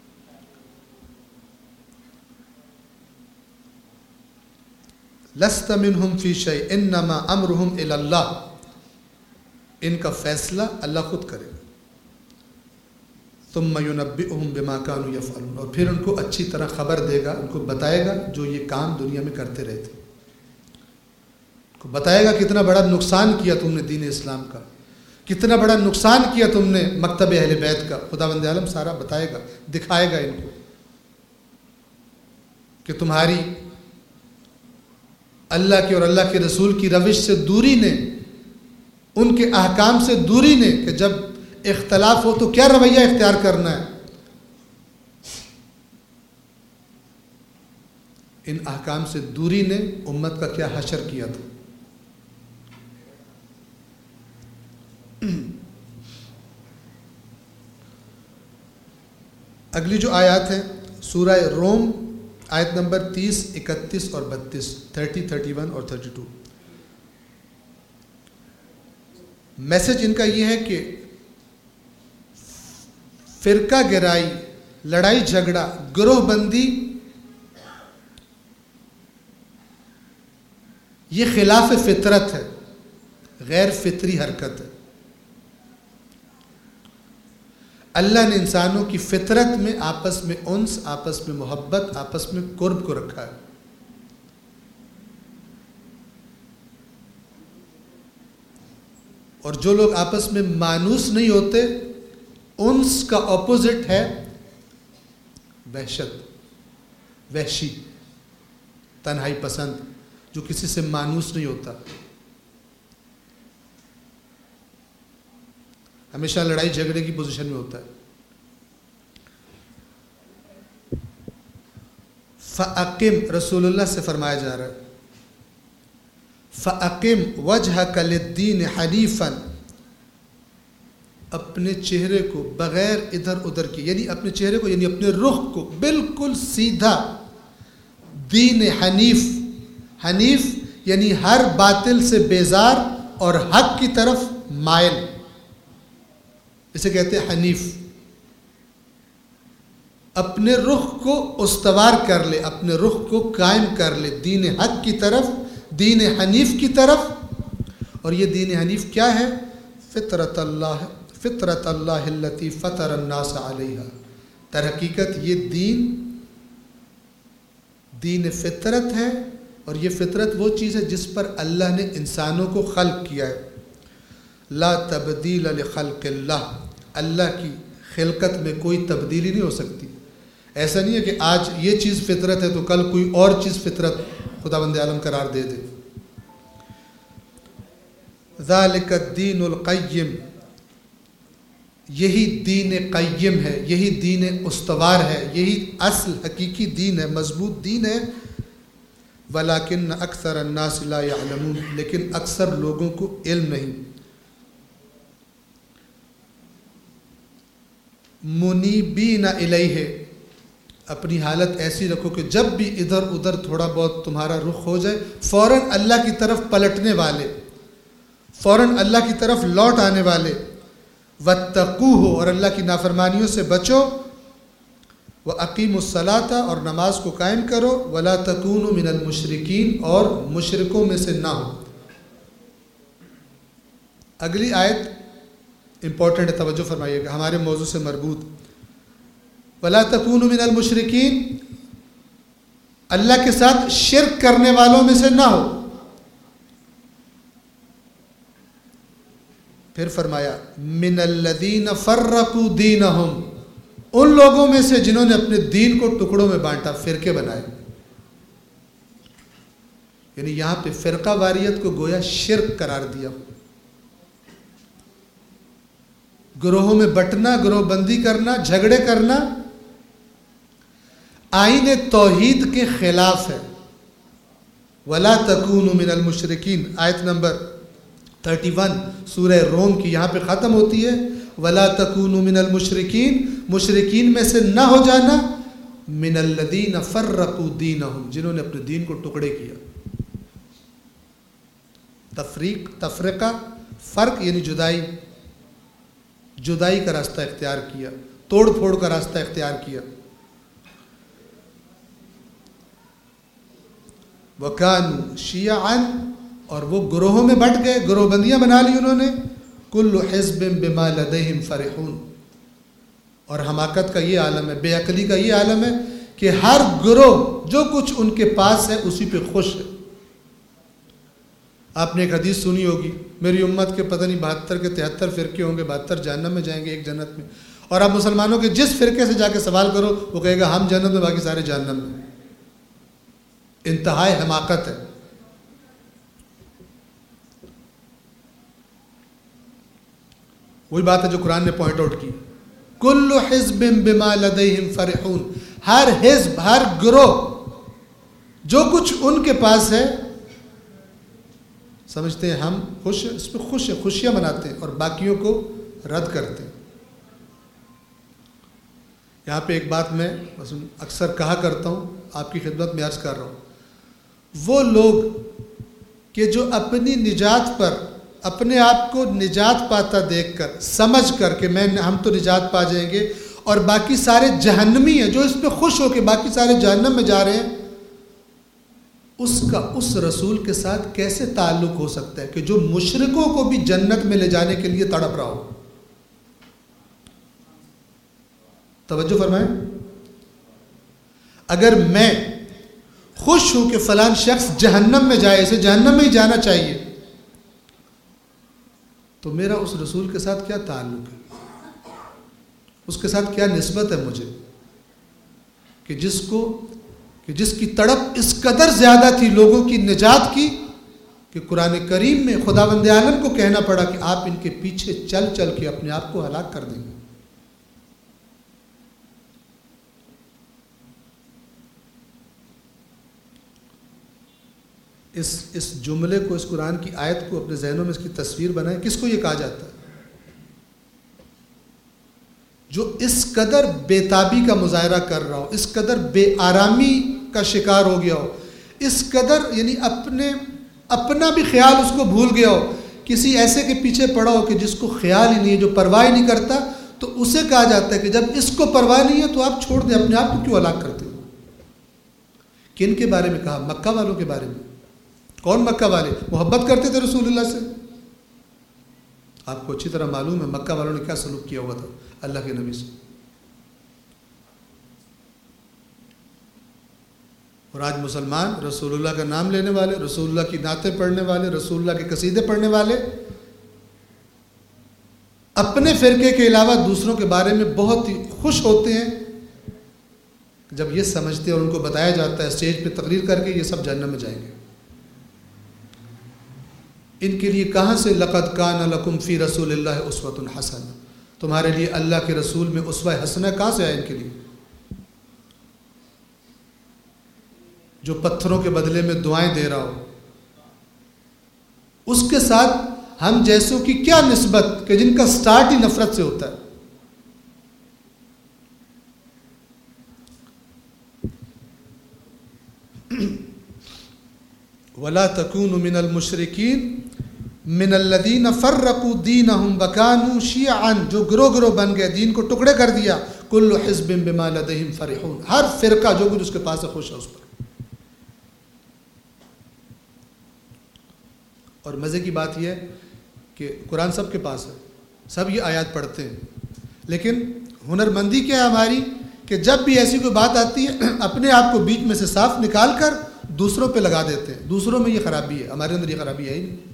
[SPEAKER 2] لست منہم فی شیء انما امرہم الی اللہ، ان کا فیصلہ اللہ خود کرے گا۔ ثم ینبئہم بما کانوا یفعلون، اور پھر ان کو اچھی طرح خبر دے گا، ان کو بتائے گا جو یہ کام دنیا میں کرتے رہے تھے، ان کو بتائے گا کتنا بڑا نقصان کیا تم نے دین اسلام کا، کتنا بڑا نقصان کیا تم نے مکتب اہل بیت کا۔ خداوند عالم سارا بتائے گا، دکھائے گا ان کو کہ تمہاری اللہ کے اور اللہ کے رسول کی روش سے دوری نے، ان کے احکام سے دوری نے، کہ جب اختلاف ہو تو کیا رویہ اختیار کرنا ہے، ان احکام سے دوری نے امت کا کیا حشر کیا تھا۔ اگلی جو آیات ہیں سورہ روم آیت نمبر 30، 31 اور 32، 30، 31 اور 32۔ میسج ان کا یہ ہے کہ فرقہ گرائی، لڑائی جھگڑا، گروہ بندی یہ خلاف فطرت ہے، غیر فطری حرکت ہے۔ اللہ نے انسانوں کی فطرت میں آپس میں انس، آپس میں محبت، آپس میں قرب کو رکھا ہے۔ اور جو لوگ آپس میں مانوس نہیں ہوتے، انس کا اپوزٹ ہے وحشت، وحشی، تنہائی پسند، جو کسی سے مانوس نہیں ہوتا، ہمیشہ لڑائی جھگڑے کی پوزیشن میں ہوتا ہے۔ فَأَقِمْ، رسول اللہ سے فرمایا جا رہا ہے، فَأَقِمْ وَجْهَكَ لِلدِّينِ حَنِيفًا، اپنے چہرے کو بغیر ادھر ادھر کی، یعنی اپنے چہرے کو، یعنی اپنے رخ کو بالکل سیدھا، دین حنیف، حنیف یعنی ہر باطل سے بیزار اور حق کی طرف مائل، اسے کہتے ہیں حنیف۔ اپنے رخ کو استوار کر لے، اپنے رخ کو قائم کر لے دین حق کی طرف، دین حنیف کی طرف۔ اور یہ دین حنیف کیا ہے؟ فطرت اللہ التی فطر الناس علیہا، در حقیقت یہ دین فطرت ہے، اور یہ فطرت وہ چیز ہے جس پر اللہ نے انسانوں کو خلق کیا ہے۔ لا تبدیل لخلق اللہ، اللہ کی خلقت میں کوئی تبدیلی نہیں ہو سکتی۔ ایسا نہیں ہے کہ آج یہ چیز فطرت ہے تو کل کوئی اور چیز فطرت خداوند عالم قرار دے دے۔ ذالک الدین القیم، یہی دین قیم ہے، یہی دین استوار ہے، یہی اصل حقیقی دین ہے، مضبوط دین ہے۔ ولیکن اکثر الناس لا یعلمون، لیکن اکثر لوگوں کو علم نہیں۔ منیبین الیہ، اپنی حالت ایسی رکھو کہ جب بھی ادھر ادھر تھوڑا بہت تمہارا رخ ہو جائے، فوراً اللہ کی طرف پلٹنے والے، فوراً اللہ کی طرف لوٹ آنے والے۔ واتقوہ، اور اللہ کی نافرمانیوں سے بچو۔ وَأَقِيمُوا الصَّلَاةَ، اور نماز کو قائم کرو۔ وَلَا تَكُونُوا مِنَ الْمُشْرِكِينَ، اور مشرکوں میں سے نہ ہو۔ اگلی آیت امپورٹنٹ ہے، توجہ فرمائیے گا، ہمارے موضوع سے مربوط۔ وَلَا تَكُونُوا مِنَ الْمُشْرِكِينَ، اللہ کے ساتھ شرک کرنے والوں میں سے نہ ہو۔ پھر فرمایا مِنَ الَّذِينَ فَرَّقُوا دِينَهُمْ، ان لوگوں میں سے جنہوں نے اپنے دین کو ٹکڑوں میں بانٹا، فرقے بنائے۔ یعنی یہاں پہ فرقہ واریت کو گویا شرک قرار دیا، گروہوں میں بٹنا، گروہ بندی کرنا، جھگڑے کرنا آئین توحید کے خلاف ہے۔ وَلَا تَكُونُوا مِنَ الْمُشْرِكِينَ، آیت نمبر 31 سورہ روم کی یہاں پہ ختم ہوتی ہے وَلَا تَكُونُوا مِنَ الْمُشْرِكِينَ، مشرکین میں سے نہ ہو جانا، مِنَ الَّذِينَ فَرَّقُوا دِينَهُمْ، جنہوں نے اپنے دین کو ٹکڑے کیا۔ تفریق، تفرقہ، فرق یعنی جدائی، جدائی کا راستہ اختیار کیا، توڑ پھوڑ کا راستہ اختیار کیا۔ وَكَانُوا شِيَعًا، اور وہ گروہوں میں بٹ گئے، گروہ بندیاں بنا لی انہوں نے۔ كُلُّ حِزْبٍ بِمَا لَدَيْهِمْ فَرِحُونَ، اور حماقت کا یہ عالم ہے، بے عقلی کا یہ عالم ہے کہ ہر گروہ جو کچھ ان کے پاس ہے اسی پہ خوش ہے۔ آپ نے ایک حدیث سنی ہوگی، میری امت کے پتہ نہیں 72 کے 73 فرقے ہوں گے، 72 جہنم میں جائیں گے، ایک جنت میں۔ اور آپ مسلمانوں کے جس فرقے سے جا کے سوال کرو وہ کہے گا ہم جنت میں، باقی سارے جہنم میں۔ انتہائی حماقت ہے۔ وہی بات ہے جو قرآن نے پوائنٹ آؤٹ کی، کل حزب بما لدیہم فرحون، ہر حزب، ہر گروہ جو کچھ ان کے پاس ہے سمجھتے ہیں ہم خوش ہیں، اس پہ خوش ہیں، خوشیاں مناتے ہیں اور باقیوں کو رد کرتے ہیں۔ یہاں پہ ایک بات میں اکثر کہا کرتا ہوں، آپ کی خدمت میں عرض کر رہا ہوں، وہ لوگ کہ جو اپنی نجات پر اپنے آپ کو نجات پاتا دیکھ کر، سمجھ کر کہ ہم تو نجات پا جائیں گے اور باقی سارے جہنمی ہیں، جو اس پہ خوش ہو کے باقی سارے جہنم میں جا رہے ہیں، اس کا اس رسول کے ساتھ کیسے تعلق ہو سکتا ہے کہ جو مشرکوں کو بھی جنت میں لے جانے کے لیے تڑپ رہا ہو؟ توجہ فرمائیں۔ اگر میں خوش ہوں کہ فلان شخص جہنم میں جائے، اسے جہنم میں ہی جانا چاہیے، تو میرا اس رسول کے ساتھ کیا تعلق ہے؟ اس کے ساتھ کیا نسبت ہے مجھے کہ جس کی تڑپ اس قدر زیادہ تھی لوگوں کی نجات کی کہ قرآن کریم میں خداوند عالم کو کہنا پڑا کہ آپ ان کے پیچھے چل چل کے اپنے آپ کو ہلاک کر دیں گے۔ اس جملے کو، اس قرآن کی آیت کو اپنے ذہنوں میں اس کی تصویر بنائیں۔ کس کو یہ کہا جاتا ہے؟ جو اس قدر بے تابی کا مظاہرہ کر رہا ہو، اس قدر بے آرامی کا شکار ہو گیا ہو، اس قدر یعنی اپنا بھی خیال اس کو بھول گیا ہو، کسی ایسے کے پیچھے پڑا ہو کہ جس کو خیال ہی نہیں ہے، جو پرواہ نہیں کرتا، تو اسے کہا جاتا ہے کہ جب اس کو پرواہ نہیں ہے تو آپ چھوڑ دیں، اپنے آپ کو کیوں ہلاک کرتے ہو؟ کن کے بارے میں کہا؟ مکہ والوں کے بارے میں۔ کون مکہ والے؟ محبت کرتے تھے رسول اللہ سے۔ آپ کو اچھی طرح معلوم ہے مکہ والوں نے کیا سلوک کیا ہوا تھا اللہ کے نبی سے۔ اور آج مسلمان رسول اللہ کا نام لینے والے، رسول اللہ کی نعتیں پڑھنے والے، رسول اللہ کے قصیدے پڑھنے والے، اپنے فرقے کے علاوہ دوسروں کے بارے میں بہت ہی خوش ہوتے ہیں جب یہ سمجھتے ہیں اور ان کو بتایا جاتا ہے اسٹیج پہ تقریر کر کے یہ سب جہنم میں جائیں گے۔ ان کے لیے کہاں سے لقد کان لکم فی رسول اللہ اسوۃ حسنہ، تمہارے لیے اللہ کے رسول میں اسوہ حسنہ کہاں سے آئے ان کے لیے؟ جو پتھروں کے بدلے میں دعائیں دے رہا ہو، اس کے ساتھ ہم جیسوں کی کیا نسبت کہ جن کا سٹارٹ ہی نفرت سے ہوتا ہے۔ وَلَا تَكُونُوا مِنَ الْمُشْرِكِينَ مِنَ الَّذِينَ فَرَّقُوا دِينَهُمْ وَكَانُوا شِيَعًا، جو گروہ گروہ بن گئے، دین کو ٹکڑے کر دیا۔ كُلُّ حِزْبٍ بِمَا لَدَيْهِمْ فَرِحُونَ، ہر فرقہ جو کچھ اس کے پاس ہے خوش ہے اس پر۔ اور مزے کی بات یہ ہے کہ قرآن سب کے پاس ہے، سب یہ آیات پڑھتے ہیں، لیکن ہنرمندی کیا ہے ہماری کہ جب بھی ایسی کوئی بات آتی ہے اپنے آپ کو بیچ میں سے صاف نکال کر دوسروں پہ لگا دیتے ہیں۔ دوسروں میں یہ خرابی ہے، ہمارے اندر یہ خرابی ہے ہی نہیں۔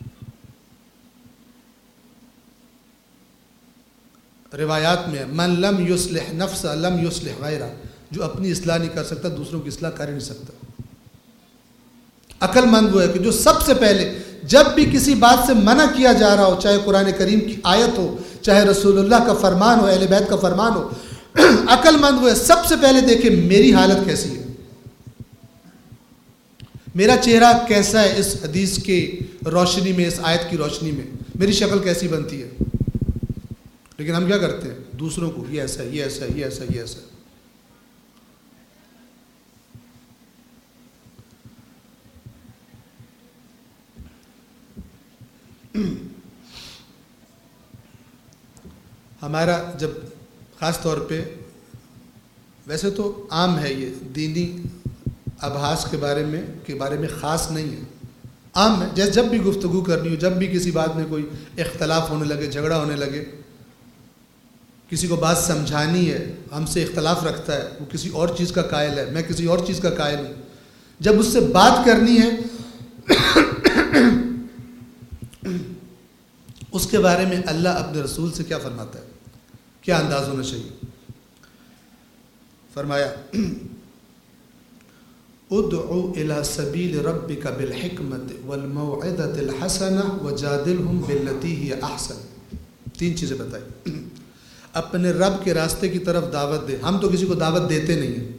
[SPEAKER 2] روایات میں من لم یصلح نفس لم یصلح غیرہ، جو اپنی اصلاح نہیں کر سکتا دوسروں کی اصلاح کر ہی نہیں سکتا۔ عقل مند وہ ہے کہ جو سب سے پہلے جب بھی کسی بات سے منع کیا جا رہا ہو، چاہے قرآن کریم کی آیت ہو، چاہے رسول اللہ کا فرمان ہو، اہل بیت کا فرمان ہو، عقل مند ہوئے سب سے پہلے دیکھے میری حالت کیسی ہے، میرا چہرہ کیسا ہے اس حدیث کی روشنی میں، اس آیت کی روشنی میں میری شکل کیسی بنتی ہے۔ لیکن ہم کیا کرتے ہیں؟ دوسروں کو یہ ایسا ہے، یہ ایسا ہے، یہ ایسا ہے، یہ ایسا ہے۔ ہمارا جب خاص طور پہ، ویسے تو عام ہے یہ دینی ابحاث کے بارے میں خاص نہیں ہے، عام ہے، جیسے جب بھی گفتگو کرنی ہو، جب بھی کسی بات میں کوئی اختلاف ہونے لگے، جھگڑا ہونے لگے، کسی کو بات سمجھانی ہے، ہم سے اختلاف رکھتا ہے، وہ کسی اور چیز کا قائل ہے، میں کسی اور چیز کا قائل ہوں، جب اس سے بات کرنی ہے اس کے بارے میں اللہ اپنے رسول سے کیا فرماتا ہے، کیا انداز ہونا چاہیے؟ فرمایا ادعو الی سبیل ربک بالحکمت والموعظۃ الحسنہ وجادلہم باللتی ہی احسن۔ 3 چیزیں بتائی۔ اپنے رب کے راستے کی طرف دعوت دے۔ ہم تو کسی کو دعوت دیتے نہیں ہیں،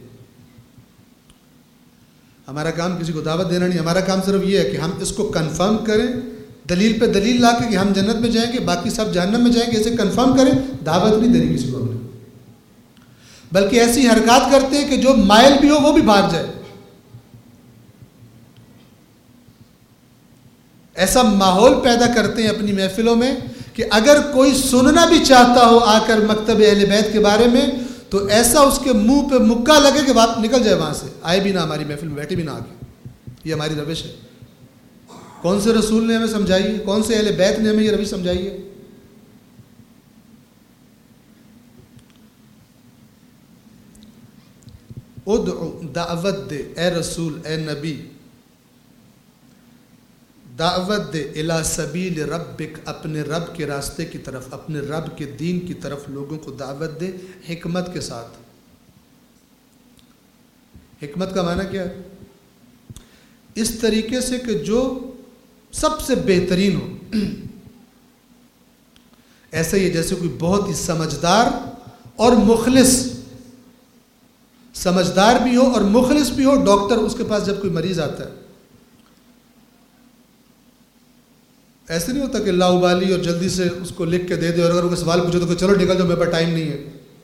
[SPEAKER 2] ہمارا کام کسی کو دعوت دینا نہیں، ہمارا کام صرف یہ ہے کہ ہم اس کو کنفرم کریں، دلیل پہ دلیل لا کے کہ ہم جنت میں جائیں گے، باقی سب جہنم میں جائیں گے، اسے کنفرم کریں۔ دعوت نہیں دینی کسی کو ہم نے، بلکہ ایسی حرکات کرتے ہیں کہ جو مائل بھی ہو وہ بھی بھاگ جائے۔ ایسا ماحول پیدا کرتے ہیں اپنی محفلوں میں کہ اگر کوئی سننا بھی چاہتا ہو آ کر مکتب اہل بیت کے بارے میں تو ایسا اس کے منہ پہ مکہ لگے کہ آپ نکل جائے وہاں سے، آئے بھی نہ ہماری محفل میں، بیٹھے بھی نہ آگے۔ یہ ہماری روش ہے۔ کون سے رسول نے ہمیں سمجھائی ہے؟ کون سے اہل بیت نے ہمیں یہ روش سمجھائی ہے؟ ادعو، دعوت دے، اے رسول، اے نبی، دعوت دے، الی سبیل ربک، اپنے رب کے راستے کی طرف، اپنے رب کے دین کی طرف لوگوں کو دعوت دے، حکمت کے ساتھ۔ حکمت کا معنی کیا ہے؟ اس طریقے سے کہ جو سب سے بہترین ہو۔ ایسا ہی جیسے کوئی بہت ہی سمجھدار اور مخلص، سمجھدار بھی ہو اور مخلص بھی ہو، ڈاکٹر اس کے پاس جب کوئی مریض آتا ہے، ایسے نہیں ہوتا کہ لا ابالی اور جلدی سے اس کو لکھ کے دے دے، اور اگر کوئی سوال پوچھو تو کہ چلو نکل جاؤ، میرے پاس ٹائم نہیں ہے۔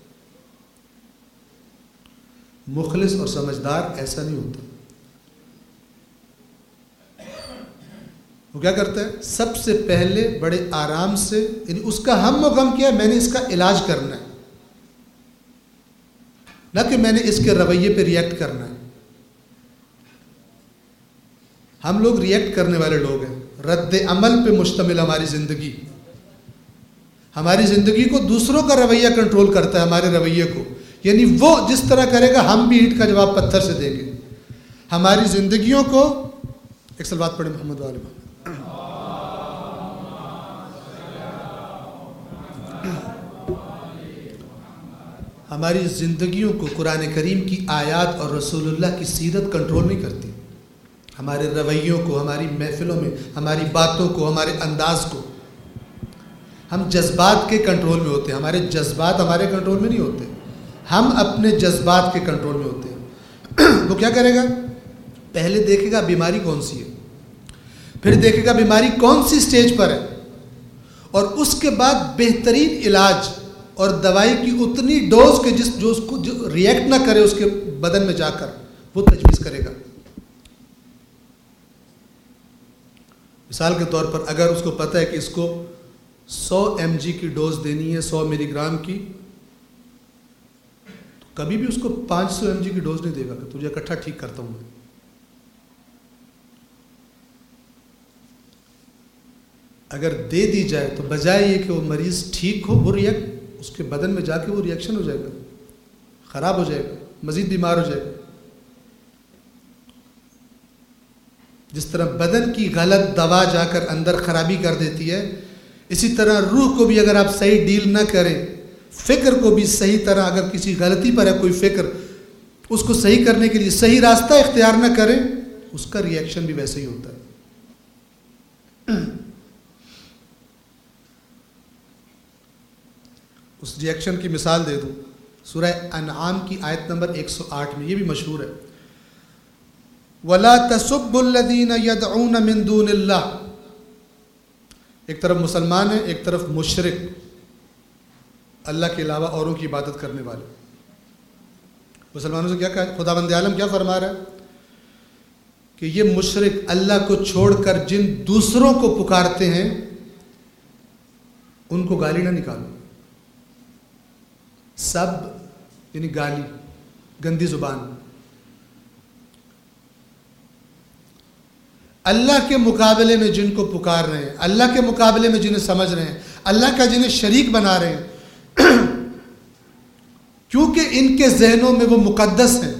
[SPEAKER 2] مخلص اور سمجھدار ایسا نہیں ہوتا۔ وہ کیا کرتا ہے؟ سب سے پہلے بڑے آرام سے، یعنی اس کا ہم و غم کیا ہے، میں نے اس کا علاج کرنا ہے، نہ کہ میں نے اس کے رویے پہ ریئیکٹ کرنا ہے۔ ہم لوگ ریئیکٹ کرنے والے لوگ ہیں، رد عمل پہ مشتمل ہماری زندگی۔ ہماری زندگی کو دوسروں کا رویہ کنٹرول کرتا ہے، ہمارے رویے کو، یعنی وہ جس طرح کرے گا ہم بھی اینٹ کا جواب پتھر سے دیں گے۔ ہماری زندگیوں کو، ایک صلوات پڑھیں محمد والے محمد۔ ہماری زندگیوں کو قرآن کریم کی آیات اور رسول اللہ کی سیرت کنٹرول نہیں کرتی۔ ہمارے رویوں کو، ہماری محفلوں میں، ہماری باتوں کو، ہمارے انداز کو، ہم جذبات کے کنٹرول میں ہوتے ہیں۔ ہمارے جذبات ہمارے کنٹرول میں نہیں ہوتے، ہم اپنے جذبات کے کنٹرول میں ہوتے ہیں۔ وہ کیا کرے گا؟ پہلے دیکھے گا بیماری کون سی ہے، پھر دیکھے گا بیماری کون سی سٹیج پر ہے، اور اس کے بعد بہترین علاج اور دوائی کی اتنی ڈوز کہ جو اس کو ریئیکٹ نہ کرے اس کے بدن میں جا کر، وہ تجویز کرے گا۔ مثال کے طور پر اگر اس کو پتہ ہے کہ اس کو 100 mg کی ڈوز دینی ہے، 100 ملی گرام کی، تو کبھی بھی اس کو 500 mg کی ڈوز نہیں دے گا کہ تجھے اکٹھا ٹھیک کرتا ہوں میں۔ اگر دے دی جائے تو بجائے یہ کہ وہ مریض ٹھیک ہو، وہ اس کے بدن میں جا کے وہ ریئیکشن ہو جائے گا، خراب ہو جائے گا، مزید بیمار ہو جائے گا۔ جس طرح بدن کی غلط دوا جا کر اندر خرابی کر دیتی ہے، اسی طرح روح کو بھی اگر آپ صحیح ڈیل نہ کریں، فکر کو بھی صحیح طرح، اگر کسی غلطی پر ہے کوئی فکر، اس کو صحیح کرنے کے لیے صحیح راستہ اختیار نہ کریں، اس کا ریئیکشن بھی ویسے ہی ہوتا ہے۔ اس ریئیکشن کی مثال دے دوں. سورہ انعام کی آیت نمبر 108 میں، یہ بھی مشہور ہے. وَلَا تَسُبُّوا الَّذِينَ يَدْعُونَ مِن دُونِ اللَّهِ. ایک طرف مسلمان ہیں، ایک طرف مشرک، اللہ کے علاوہ اوروں کی عبادت کرنے والے. مسلمانوں سے کیا کہا؟ خداوند عالم کیا فرما رہا ہے کہ یہ مشرک اللہ کو چھوڑ کر جن دوسروں کو پکارتے ہیں ان کو گالی نہ نکالو. سب یعنی گالی، گندی زبان. اللہ کے مقابلے میں جن کو پکار رہے ہیں، اللہ کے مقابلے میں جنہیں سمجھ رہے ہیں، اللہ کا جنہیں شریک بنا رہے ہیں، کیونکہ ان کے ذہنوں میں وہ مقدس ہیں.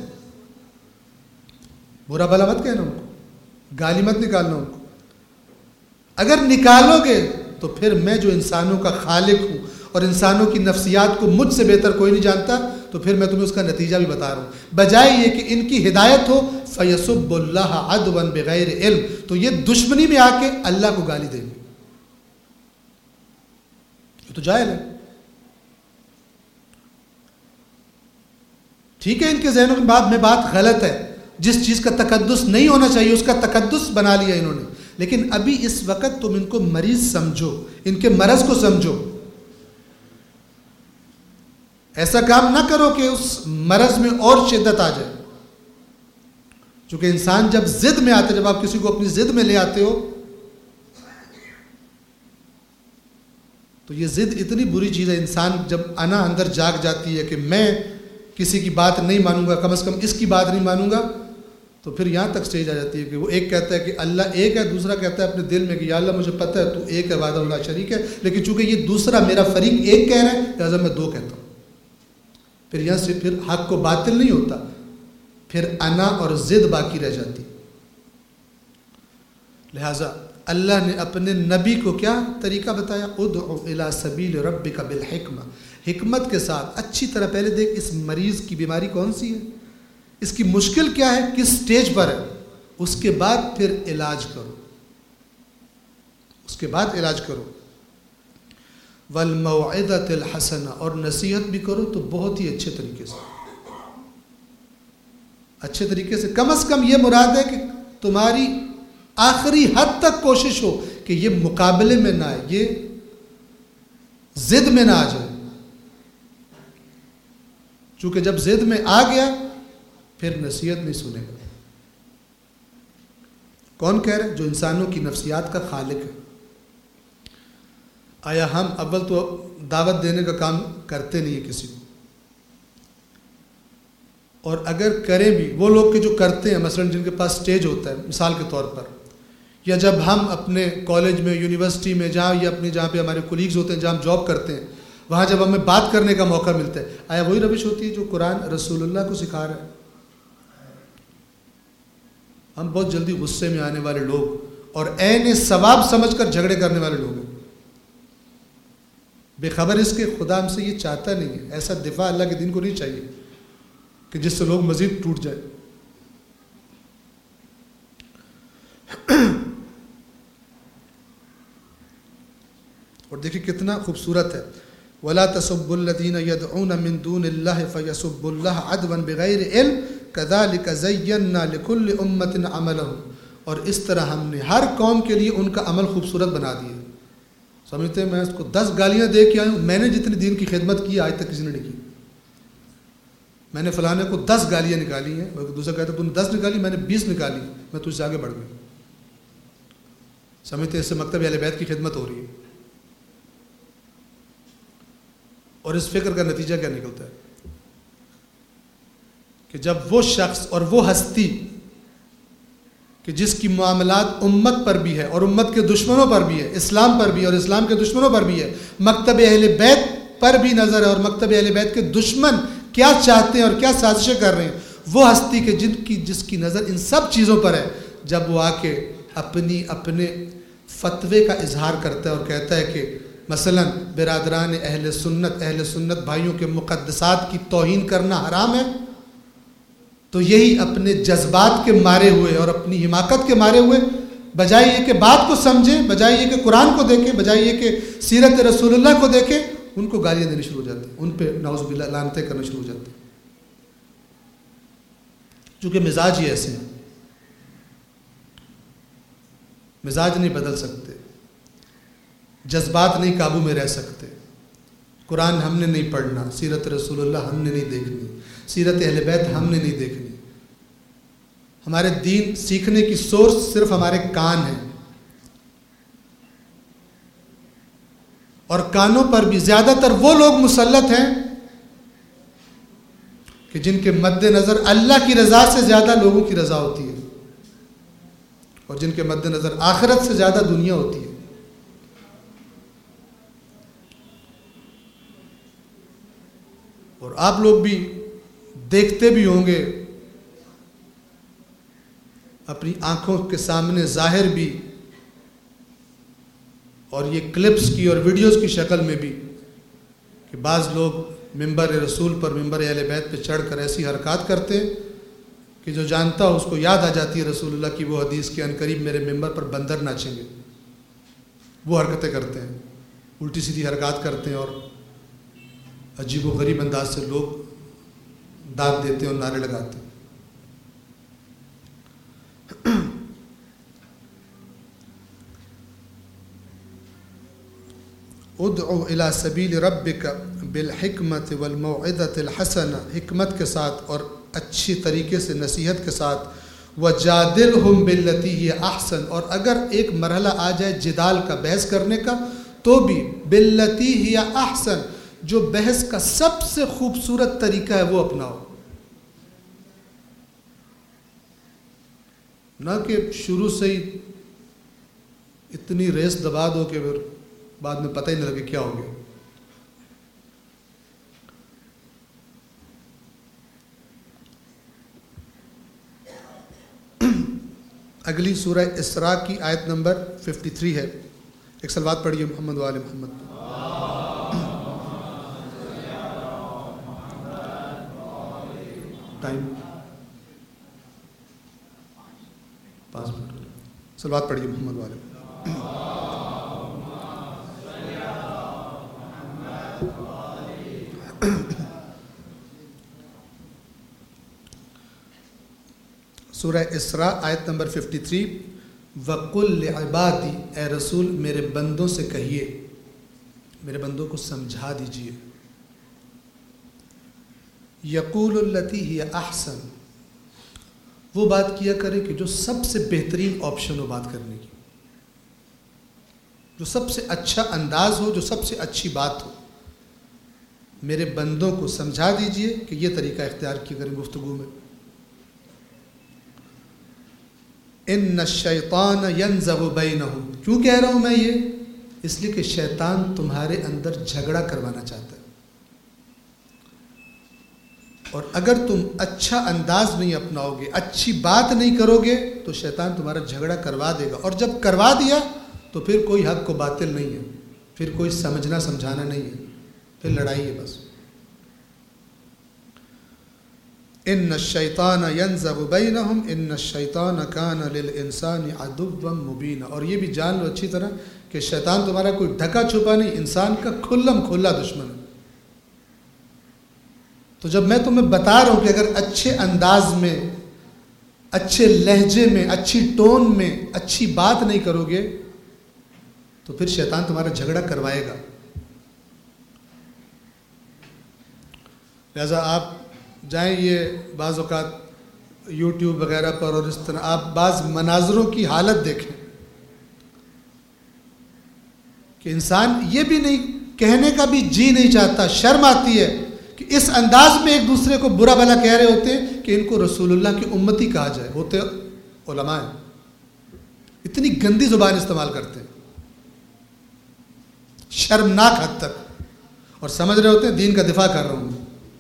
[SPEAKER 2] برا بھلا مت کہنا ان کو، گالی مت نکالنا ان کو. اگر نکالو گے تو پھر میں جو انسانوں کا خالق ہوں اور انسانوں کی نفسیات کو مجھ سے بہتر کوئی نہیں جانتا، تو پھر میں تمہیں اس کا نتیجہ بھی بتا رہا ہوں. بجائے یہ کہ ان کی ہدایت ہو فَيَسُبُّ اللَّهَ عَدْوًا بِغَيْرِ علم، تو یہ دشمنی میں آ کے اللہ کو گالی دیں گے. یہ تو جاہل ہے. ٹھیک ہے، ان کے ذہنوں میں بات غلط ہے. جس چیز کا تقدس نہیں ہونا چاہیے اس کا تقدس بنا لیا انہوں نے. لیکن ابھی اس وقت تم ان کو مریض سمجھو، ان کے مرض کو سمجھو. ایسا کام نہ کرو کہ اس مرض میں اور شدت آ جائے. چونکہ انسان جب ضد میں آتے، جب آپ کسی کو اپنی ضد میں لے آتے ہو، تو یہ ضد اتنی بری چیز ہے. انسان جب انا اندر جاگ جاتی ہے کہ میں کسی کی بات نہیں مانوں گا، کم از کم اس کی بات نہیں مانوں گا، تو پھر یہاں تک سٹیج آ جاتی ہے کہ وہ ایک کہتا ہے کہ اللہ ایک ہے، دوسرا کہتا ہے اپنے دل میں کہ یا اللہ مجھے پتہ ہے تو ایک ہے، وحدہ لا شریک ہے، لیکن چونکہ یہ دوسرا میرا فریق ایک کہہ رہا ہے لہٰذا میں دو کہتا ہوں. پھر یہاں سے پھر حق کو باطل نہیں ہوتا، پھر انا اور ضد باقی رہ جاتی. لہٰذا اللہ نے اپنے نبی کو کیا طریقہ بتایا؟ ادعو الی سبیل ربک بالحکمہ. حکمت کے ساتھ اچھی طرح پہلے دیکھ اس مریض کی بیماری کون سی ہے، اس کی مشکل کیا ہے، کس سٹیج پر ہے، اس کے بعد پھر علاج کرو. اس کے بعد علاج کرو. والموعظۃ الحسنہ، اور نصیحت بھی کرو تو بہت ہی اچھے طریقے سے. اچھے طریقے سے کم از کم یہ مراد ہے کہ تمہاری آخری حد تک کوشش ہو کہ یہ مقابلے میں نہ آئے، یہ ضد میں نہ آ جائے. چونکہ جب ضد میں آ گیا پھر نصیحت نہیں سنے گا. کون کہہ رہے؟ جو انسانوں کی نفسیات کا خالق ہے. آیا ہم اول تو دعوت دینے کا کام کرتے نہیں ہیں کسی کو، اور اگر کریں بھی وہ لوگ کہ جو کرتے ہیں، مثلا جن کے پاس سٹیج ہوتا ہے مثال کے طور پر، یا جب ہم اپنے کالج میں، یونیورسٹی میں، جہاں پہ ہمارے کولیگز ہوتے ہیں، جہاں ہم جاب کرتے ہیں، وہاں جب ہمیں بات کرنے کا موقع ملتا ہے، آیا وہی روش ہوتی ہے جو قرآن رسول اللہ کو سکھا رہا ہے؟ ہم بہت جلدی غصے میں آنے والے لوگ اور عین ثواب سمجھ کر جھگڑے کرنے والے لوگ ہیں، بے خبر اس کے خدا ہم سے یہ چاہتا نہیں ہے. ایسا دفاع اللہ کے دین کو نہیں چاہیے کہ جس سے لوگ مزید ٹوٹ جائے. اور دیکھیں کتنا خوبصورت ہے. وَلَا تَسُبُّوا الَّذِينَ يَدْعُونَ مِن دُونِ اللَّهِ فَيَسُبُّوا اللَّهَ عَدْوًا بِغَيْرِ عِلْمٍ كَذَلِكَ زَيَّنَّا لِكُلِّ أُمَّةٍ عَمَلَهُمْ. اور اس طرح ہم نے ہر قوم کے لیے ان کا عمل خوبصورت بنا دیا. سمجھتے ہیں میں اس کو 10 گالیاں دے کے آیا ہوں، میں نے جتنی دین کی خدمت کی آج تک کسی نے نہیں کی. میں نے فلانے کو 10 گالیاں نکالی ہیں، اور دوسرا کہتا ہے تو نے 10 نکالی، میں نے 20 نکالی، میں تجھ سے آگے بڑھ گئی. سمجھتے ہیں اس سے مکتب اہل بیت کی خدمت ہو رہی ہے. اور اس فکر کا نتیجہ کیا نکلتا ہے کہ جب وہ شخص اور وہ ہستی کہ جس کی معاملات امت پر بھی ہے اور امت کے دشمنوں پر بھی ہے، اسلام پر بھی اور اسلام کے دشمنوں پر بھی ہے، مکتب اہل بیت پر بھی نظر ہے اور مکتب اہل بیت کے دشمن کیا چاہتے ہیں اور کیا سازشیں کر رہے ہیں، وہ ہستی کہ جس کی نظر ان سب چیزوں پر ہے، جب وہ آ کے اپنے فتوے کا اظہار کرتا ہے اور کہتا ہے کہ مثلا برادران اہل سنت بھائیوں کے مقدسات کی توہین کرنا حرام ہے، تو یہی اپنے جذبات کے مارے ہوئے اور اپنی حماقت کے مارے ہوئے بجائے یہ کہ بات کو سمجھیں، بجائے یہ کہ قرآن کو دیکھیں، بجائے یہ کہ سیرت رسول اللہ کو دیکھیں، ان کو گالیاں دینی شروع ہو جاتے ہیں، ان پہ نعوذ باللہ لعنتیں کرنا شروع ہو جاتے ہیں، چونکہ مزاج ہی ایسے ہیں، مزاج نہیں بدل سکتے، جذبات نہیں قابو میں رہ سکتے۔ قرآن ہم نے نہیں پڑھنا، سیرت رسول اللہ ہم نے نہیں دیکھنی، سیرت اہل بیت ہم نے نہیں دیکھنی۔ ہمارے دین سیکھنے کی سورس صرف ہمارے کان ہیں، اور کانوں پر بھی زیادہ تر وہ لوگ مسلط ہیں کہ جن کے مد نظر اللہ کی رضا سے زیادہ لوگوں کی رضا ہوتی ہے، اور جن کے مد نظر آخرت سے زیادہ دنیا ہوتی ہے۔ اور آپ لوگ بھی دیکھتے بھی ہوں گے، اپنی آنکھوں کے سامنے ظاہر بھی، اور یہ کلپس کی اور ویڈیوز کی شکل میں بھی، کہ بعض لوگ ممبر رسول پر، ممبر اہل بیت پہ چڑھ کر ایسی حرکات کرتے ہیں کہ جو جانتا ہو اس کو یاد آ جاتی ہے رسول اللہ کی وہ حدیث کہ عنقریب میرے ممبر پر بندر ناچیں گے۔ وہ حرکتیں کرتے ہیں، الٹی سیدھی حرکات کرتے ہیں، اور عجیب و غریب انداز سے لوگ داد دیتے ہیں اور نعرے لگاتے ہیں۔ ادعو الی سبیل ربک بالحکمت والموعظۃ الحسنہ، حکمت کے ساتھ اور اچھی طریقے سے نصیحت کے ساتھ، وجادلہم باللتی ہی احسن، اور اگر ایک مرحلہ آ جائے جدال کا، بحث کرنے کا، تو بھی باللتی ہی احسن، جو بحث کا سب سے خوبصورت طریقہ ہے وہ اپناؤ، نہ کہ شروع سے ہی اتنی ریس دبا دو کہ پھر بعد میں پتہ ہی نہ لگے کیا ہو گیا۔ اگلی سورہ اسراء کی آیت نمبر 53 ہے، ایک صلوات پڑھیے محمد و آل محمد۔ ٹائم 5 منٹ، صلوات پڑھیے محمد و آل محمد۔ سورہ اسراء آیت نمبر 53، وَقُلْ لِعِبَادِي، اے رسول میرے بندوں سے کہیے، میرے بندوں کو سمجھا دیجئے، یقول التی ہی احسن، وہ بات کیا کرے کہ جو سب سے بہترین آپشن ہو بات کرنے کی، جو سب سے اچھا انداز ہو، جو سب سے اچھی بات ہو۔ میرے بندوں کو سمجھا دیجئے کہ یہ طریقہ اختیار کیا کریں گفتگو میں۔ ان الشیطان ینزغ بینہم، کیوں کہہ رہا ہوں میں یہ؟ اس لیے کہ شیطان تمہارے اندر جھگڑا کروانا چاہتا ہے، اور اگر تم اچھا انداز نہیں اپناؤ گے، اچھی بات نہیں کرو گے، تو شیطان تمہارا جھگڑا کروا دے گا، اور جب کروا دیا تو پھر کوئی حق کو باطل نہیں ہے، پھر کوئی سمجھنا سمجھانا نہیں ہے، پھر لڑائی ہے بس۔ ان الشیطان ینزغ بینہم ان الشیطان کان للانسان عدوا مبینا، اور یہ بھی جان لو اچھی طرح کہ شیطان تمہارا کوئی ڈھکا چھپا نہیں، انسان کا کھلم کھلا دشمن ہے۔ تو جب میں تمہیں بتا رہا ہوں کہ اگر اچھے انداز میں، اچھے لہجے میں، اچھی ٹون میں اچھی بات نہیں کرو گے تو پھر شیطان تمہارا جھگڑا کروائے گا۔ لہذا آپ جائیں، یہ بعض اوقات یوٹیوب وغیرہ پر اور اس طرح آپ بعض مناظروں کی حالت دیکھیں کہ انسان یہ بھی نہیں کہنے کا بھی جی نہیں چاہتا، شرم آتی ہے کہ اس انداز میں ایک دوسرے کو برا بھلا کہہ رہے ہوتے ہیں کہ ان کو رسول اللہ کی امتی کہا جائے، ہوتے علماء ہیں، اتنی گندی زبان استعمال کرتے ہیں شرمناک حد تک، اور سمجھ رہے ہوتے ہیں دین کا دفاع کر رہا ہوں۔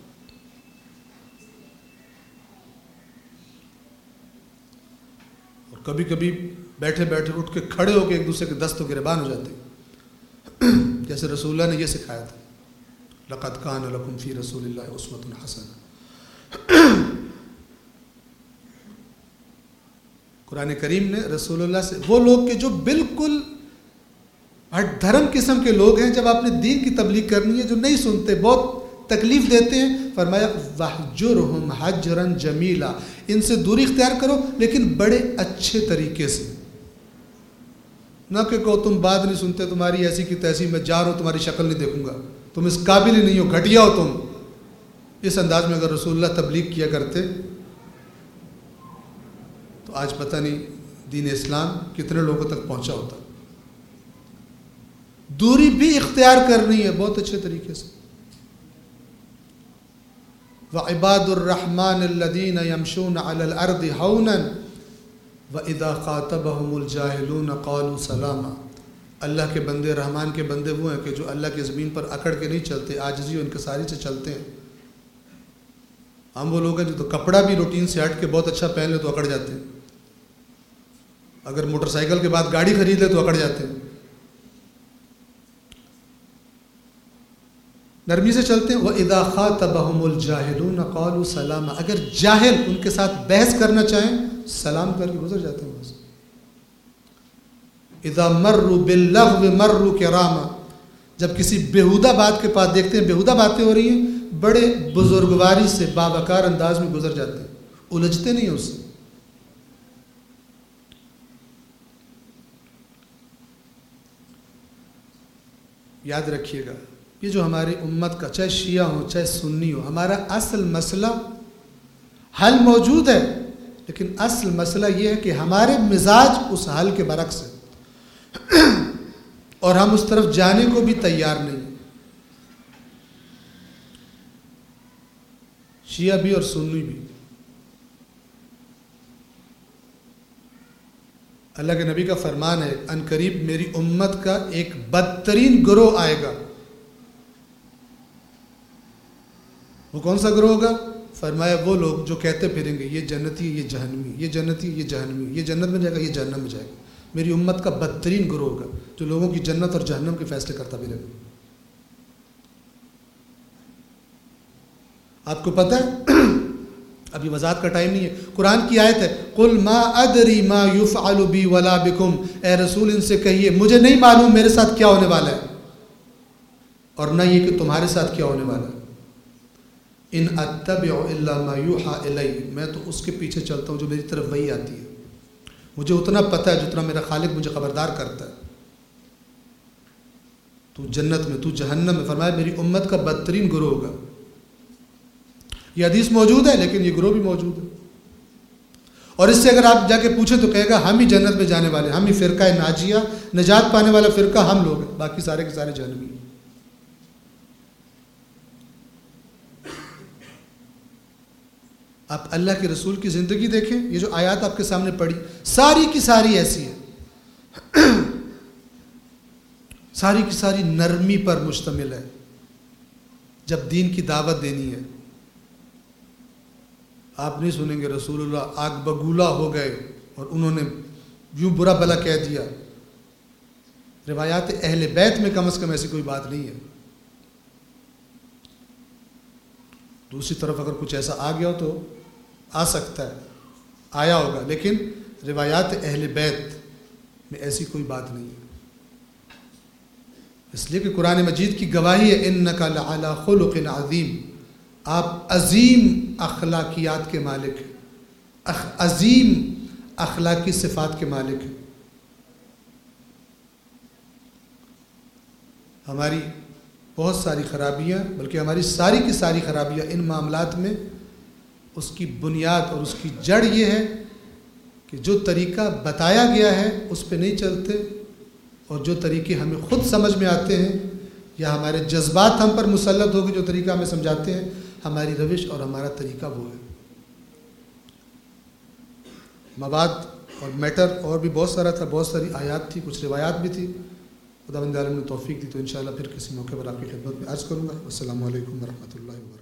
[SPEAKER 2] کبھی کبھی بیٹھے بیٹھے اٹھ کے کھڑے ہو کے ایک دوسرے کے دست و گریبان ہو جاتے ہیں، جیسے رسول اللہ نے یہ سکھایا تھا، لقد کان لکم فی رسول اللہ اسوۃ حسنہ۔ قرآن کریم نے رسول اللہ سے، وہ لوگ کہ جو بالکل ہر دھرم قسم کے لوگ ہیں، جب آپ نے دین کی تبلیغ کرنی ہے جو نہیں سنتے، بہت تکلیف دیتے ہیں، فرمایا وَاحْجُرْهُمْ حَجْرًا جَمِيلًا، ان سے دوری اختیار کرو لیکن بڑے اچھے طریقے سے، نہ کہ کہو تم بات نہیں سنتے، تمہاری ایسی کی تیسی، میں جا رہا ہوں تمہاری شکل نہیں دیکھوں گا، تم اس قابل ہی نہیں ہو، گھٹیا ہو تم۔ اس انداز میں اگر رسول اللہ تبلیغ کیا کرتے تو آج پتہ نہیں دین اسلام کتنے لوگوں تک پہنچا ہوتا۔ دوری بھی اختیار کرنی ہے بہت اچھے طریقے سے۔ وَعِبَادُ الرَّحْمَنِ الَّذِينَ يَمْشُونَ عَلَى الْأَرْضِ هَوْنًا وَإِذَا خَاطَبَهُمُ الْجَاهِلُونَ قَالُوا سَلَامًا، اللہ کے بندے، رحمان کے بندے وہ ہیں کہ جو اللہ کی زمین پر اکڑ کے نہیں چلتے، عاجزی و انکساری سے چلتے ہیں۔ ہم وہ لوگ ہیں جو تو کپڑا بھی روٹین سے ہٹ کے بہت اچھا پہن لے تو اکڑ جاتے ہیں، اگر موٹر سائیکل کے بعد گاڑی خرید لے تو اکڑ جاتے ہیں۔ نرمی سے چلتے ہیں۔ وَإِذَا خَاطَبَهُمُ الْجَاهِلُونَ قَالُوا سَلَامًا، اگر جاہل ان کے ساتھ بحث کرنا چاہیں سلام کر کے گزر جاتے ہیں بس۔ اِذَا مَرُّوا بِاللَّغْوِ مَرُّوا كِرَامًا، جب کسی بیہودہ بات کے پاس دیکھتے ہیں بیہودہ باتیں ہو رہی ہیں، بڑے بزرگواری سے باوقار انداز میں گزر جاتے ہیں، الجھتے نہیں ہیں اس سے۔ یاد رکھیے گا، یہ جو ہماری امت کا، چاہے شیعہ ہو چاہے سنی ہو، ہمارا اصل مسئلہ حل موجود ہے، لیکن اصل مسئلہ یہ ہے کہ ہمارے مزاج اس حل کے برعکس ہے اور ہم اس طرف جانے کو بھی تیار نہیں۔ شیعہ بھی اور سنی بھی۔ اللہ کے نبی کا فرمان ہے، ان قریب میری امت کا ایک بدترین گروہ آئے گا۔ وہ کون سا گروہ ہوگا؟ فرمایا وہ لوگ جو کہتے پھریں گے یہ جنتی ہے، یہ جہنمی، یہ جنتی ہے، یہ جہنمی، یہ جنت میں جائے گا، یہ جہنم میں جائے گا۔ میری امت کا بدترین گروہ ہوگا جو لوگوں کی جنت اور جہنم کے فیصلے کرتا بھی رہے گا۔ آپ کو پتہ ہے، ابھی وضاحت کا ٹائم نہیں ہے، قرآن کی آیت ہے، قُلْ مَا أَدْرِي مَا يُفْعَلُ بِي وَلَا بِكُمْ، اے رسول ان سے کہیے مجھے نہیں معلوم میرے ساتھ کیا ہونے والا ہے اور نہ یہ کہ تمہارے ساتھ کیا ہونے والا ہے۔ ان اتبع الا ما یوحى الی، میں تو اس کے پیچھے چلتا ہوں جو میری طرف وحی آتی ہے، مجھے اتنا پتہ ہے جتنا میرا خالق مجھے خبردار کرتا ہے۔ تو جنت میں، تو جہنم میں، فرمایا میری امت کا بدترین گروہ ہوگا۔ یہ حدیث موجود ہے لیکن یہ گروہ بھی موجود ہے، اور اس سے اگر آپ جا کے پوچھیں تو کہے گا ہم ہی جنت میں جانے والے، ہم ہی فرقہ ناجیہ، نجات پانے والا فرقہ ہم لوگ ہیں، باقی سارے کے سارے جہنمی ہیں۔ آپ اللہ کے رسول کی زندگی دیکھیں، یہ جو آیات آپ کے سامنے پڑھی ساری کی ساری ایسی ہے، ساری کی ساری نرمی پر مشتمل ہے۔ جب دین کی دعوت دینی ہے آپ نہیں سنیں گے رسول اللہ آگ بگولا ہو گئے اور انہوں نے یوں برا بلا کہہ دیا۔ روایات اہل بیت میں کم از کم ایسی کوئی بات نہیں ہے۔ دوسری طرف اگر کچھ ایسا آ گیا ہو تو آ سکتا ہے، آیا ہوگا، لیکن روایات اہل بیت میں ایسی کوئی بات نہیں ہے، اس لیے کہ قرآن مجید کی گواہی ہے انک لعلی خلق عظیم، آپ عظیم اخلاقیات کے مالک ہیں، عظیم اخلاقی صفات کے مالک ہیں۔ ہماری بہت ساری خرابیاں، بلکہ ہماری ساری کی ساری خرابیاں ان معاملات میں اس کی بنیاد اور اس کی جڑ یہ ہے کہ جو طریقہ بتایا گیا ہے اس پہ نہیں چلتے، اور جو طریقے ہمیں خود سمجھ میں آتے ہیں یا ہمارے جذبات ہم پر مسلط ہو کے جو طریقہ ہمیں سمجھاتے ہیں، ہماری روش اور ہمارا طریقہ وہ ہے۔ مواد اور میٹر اور بھی بہت سارا تھا، بہت ساری آیات تھی، کچھ روایات بھی تھی، خدا بند عالم نے توفیق دی تو انشاءاللہ پھر کسی موقع پر آپ کی خدمت میں عرض کروں گا۔ السلام علیکم ورحمۃ اللہ وبرکاتہ۔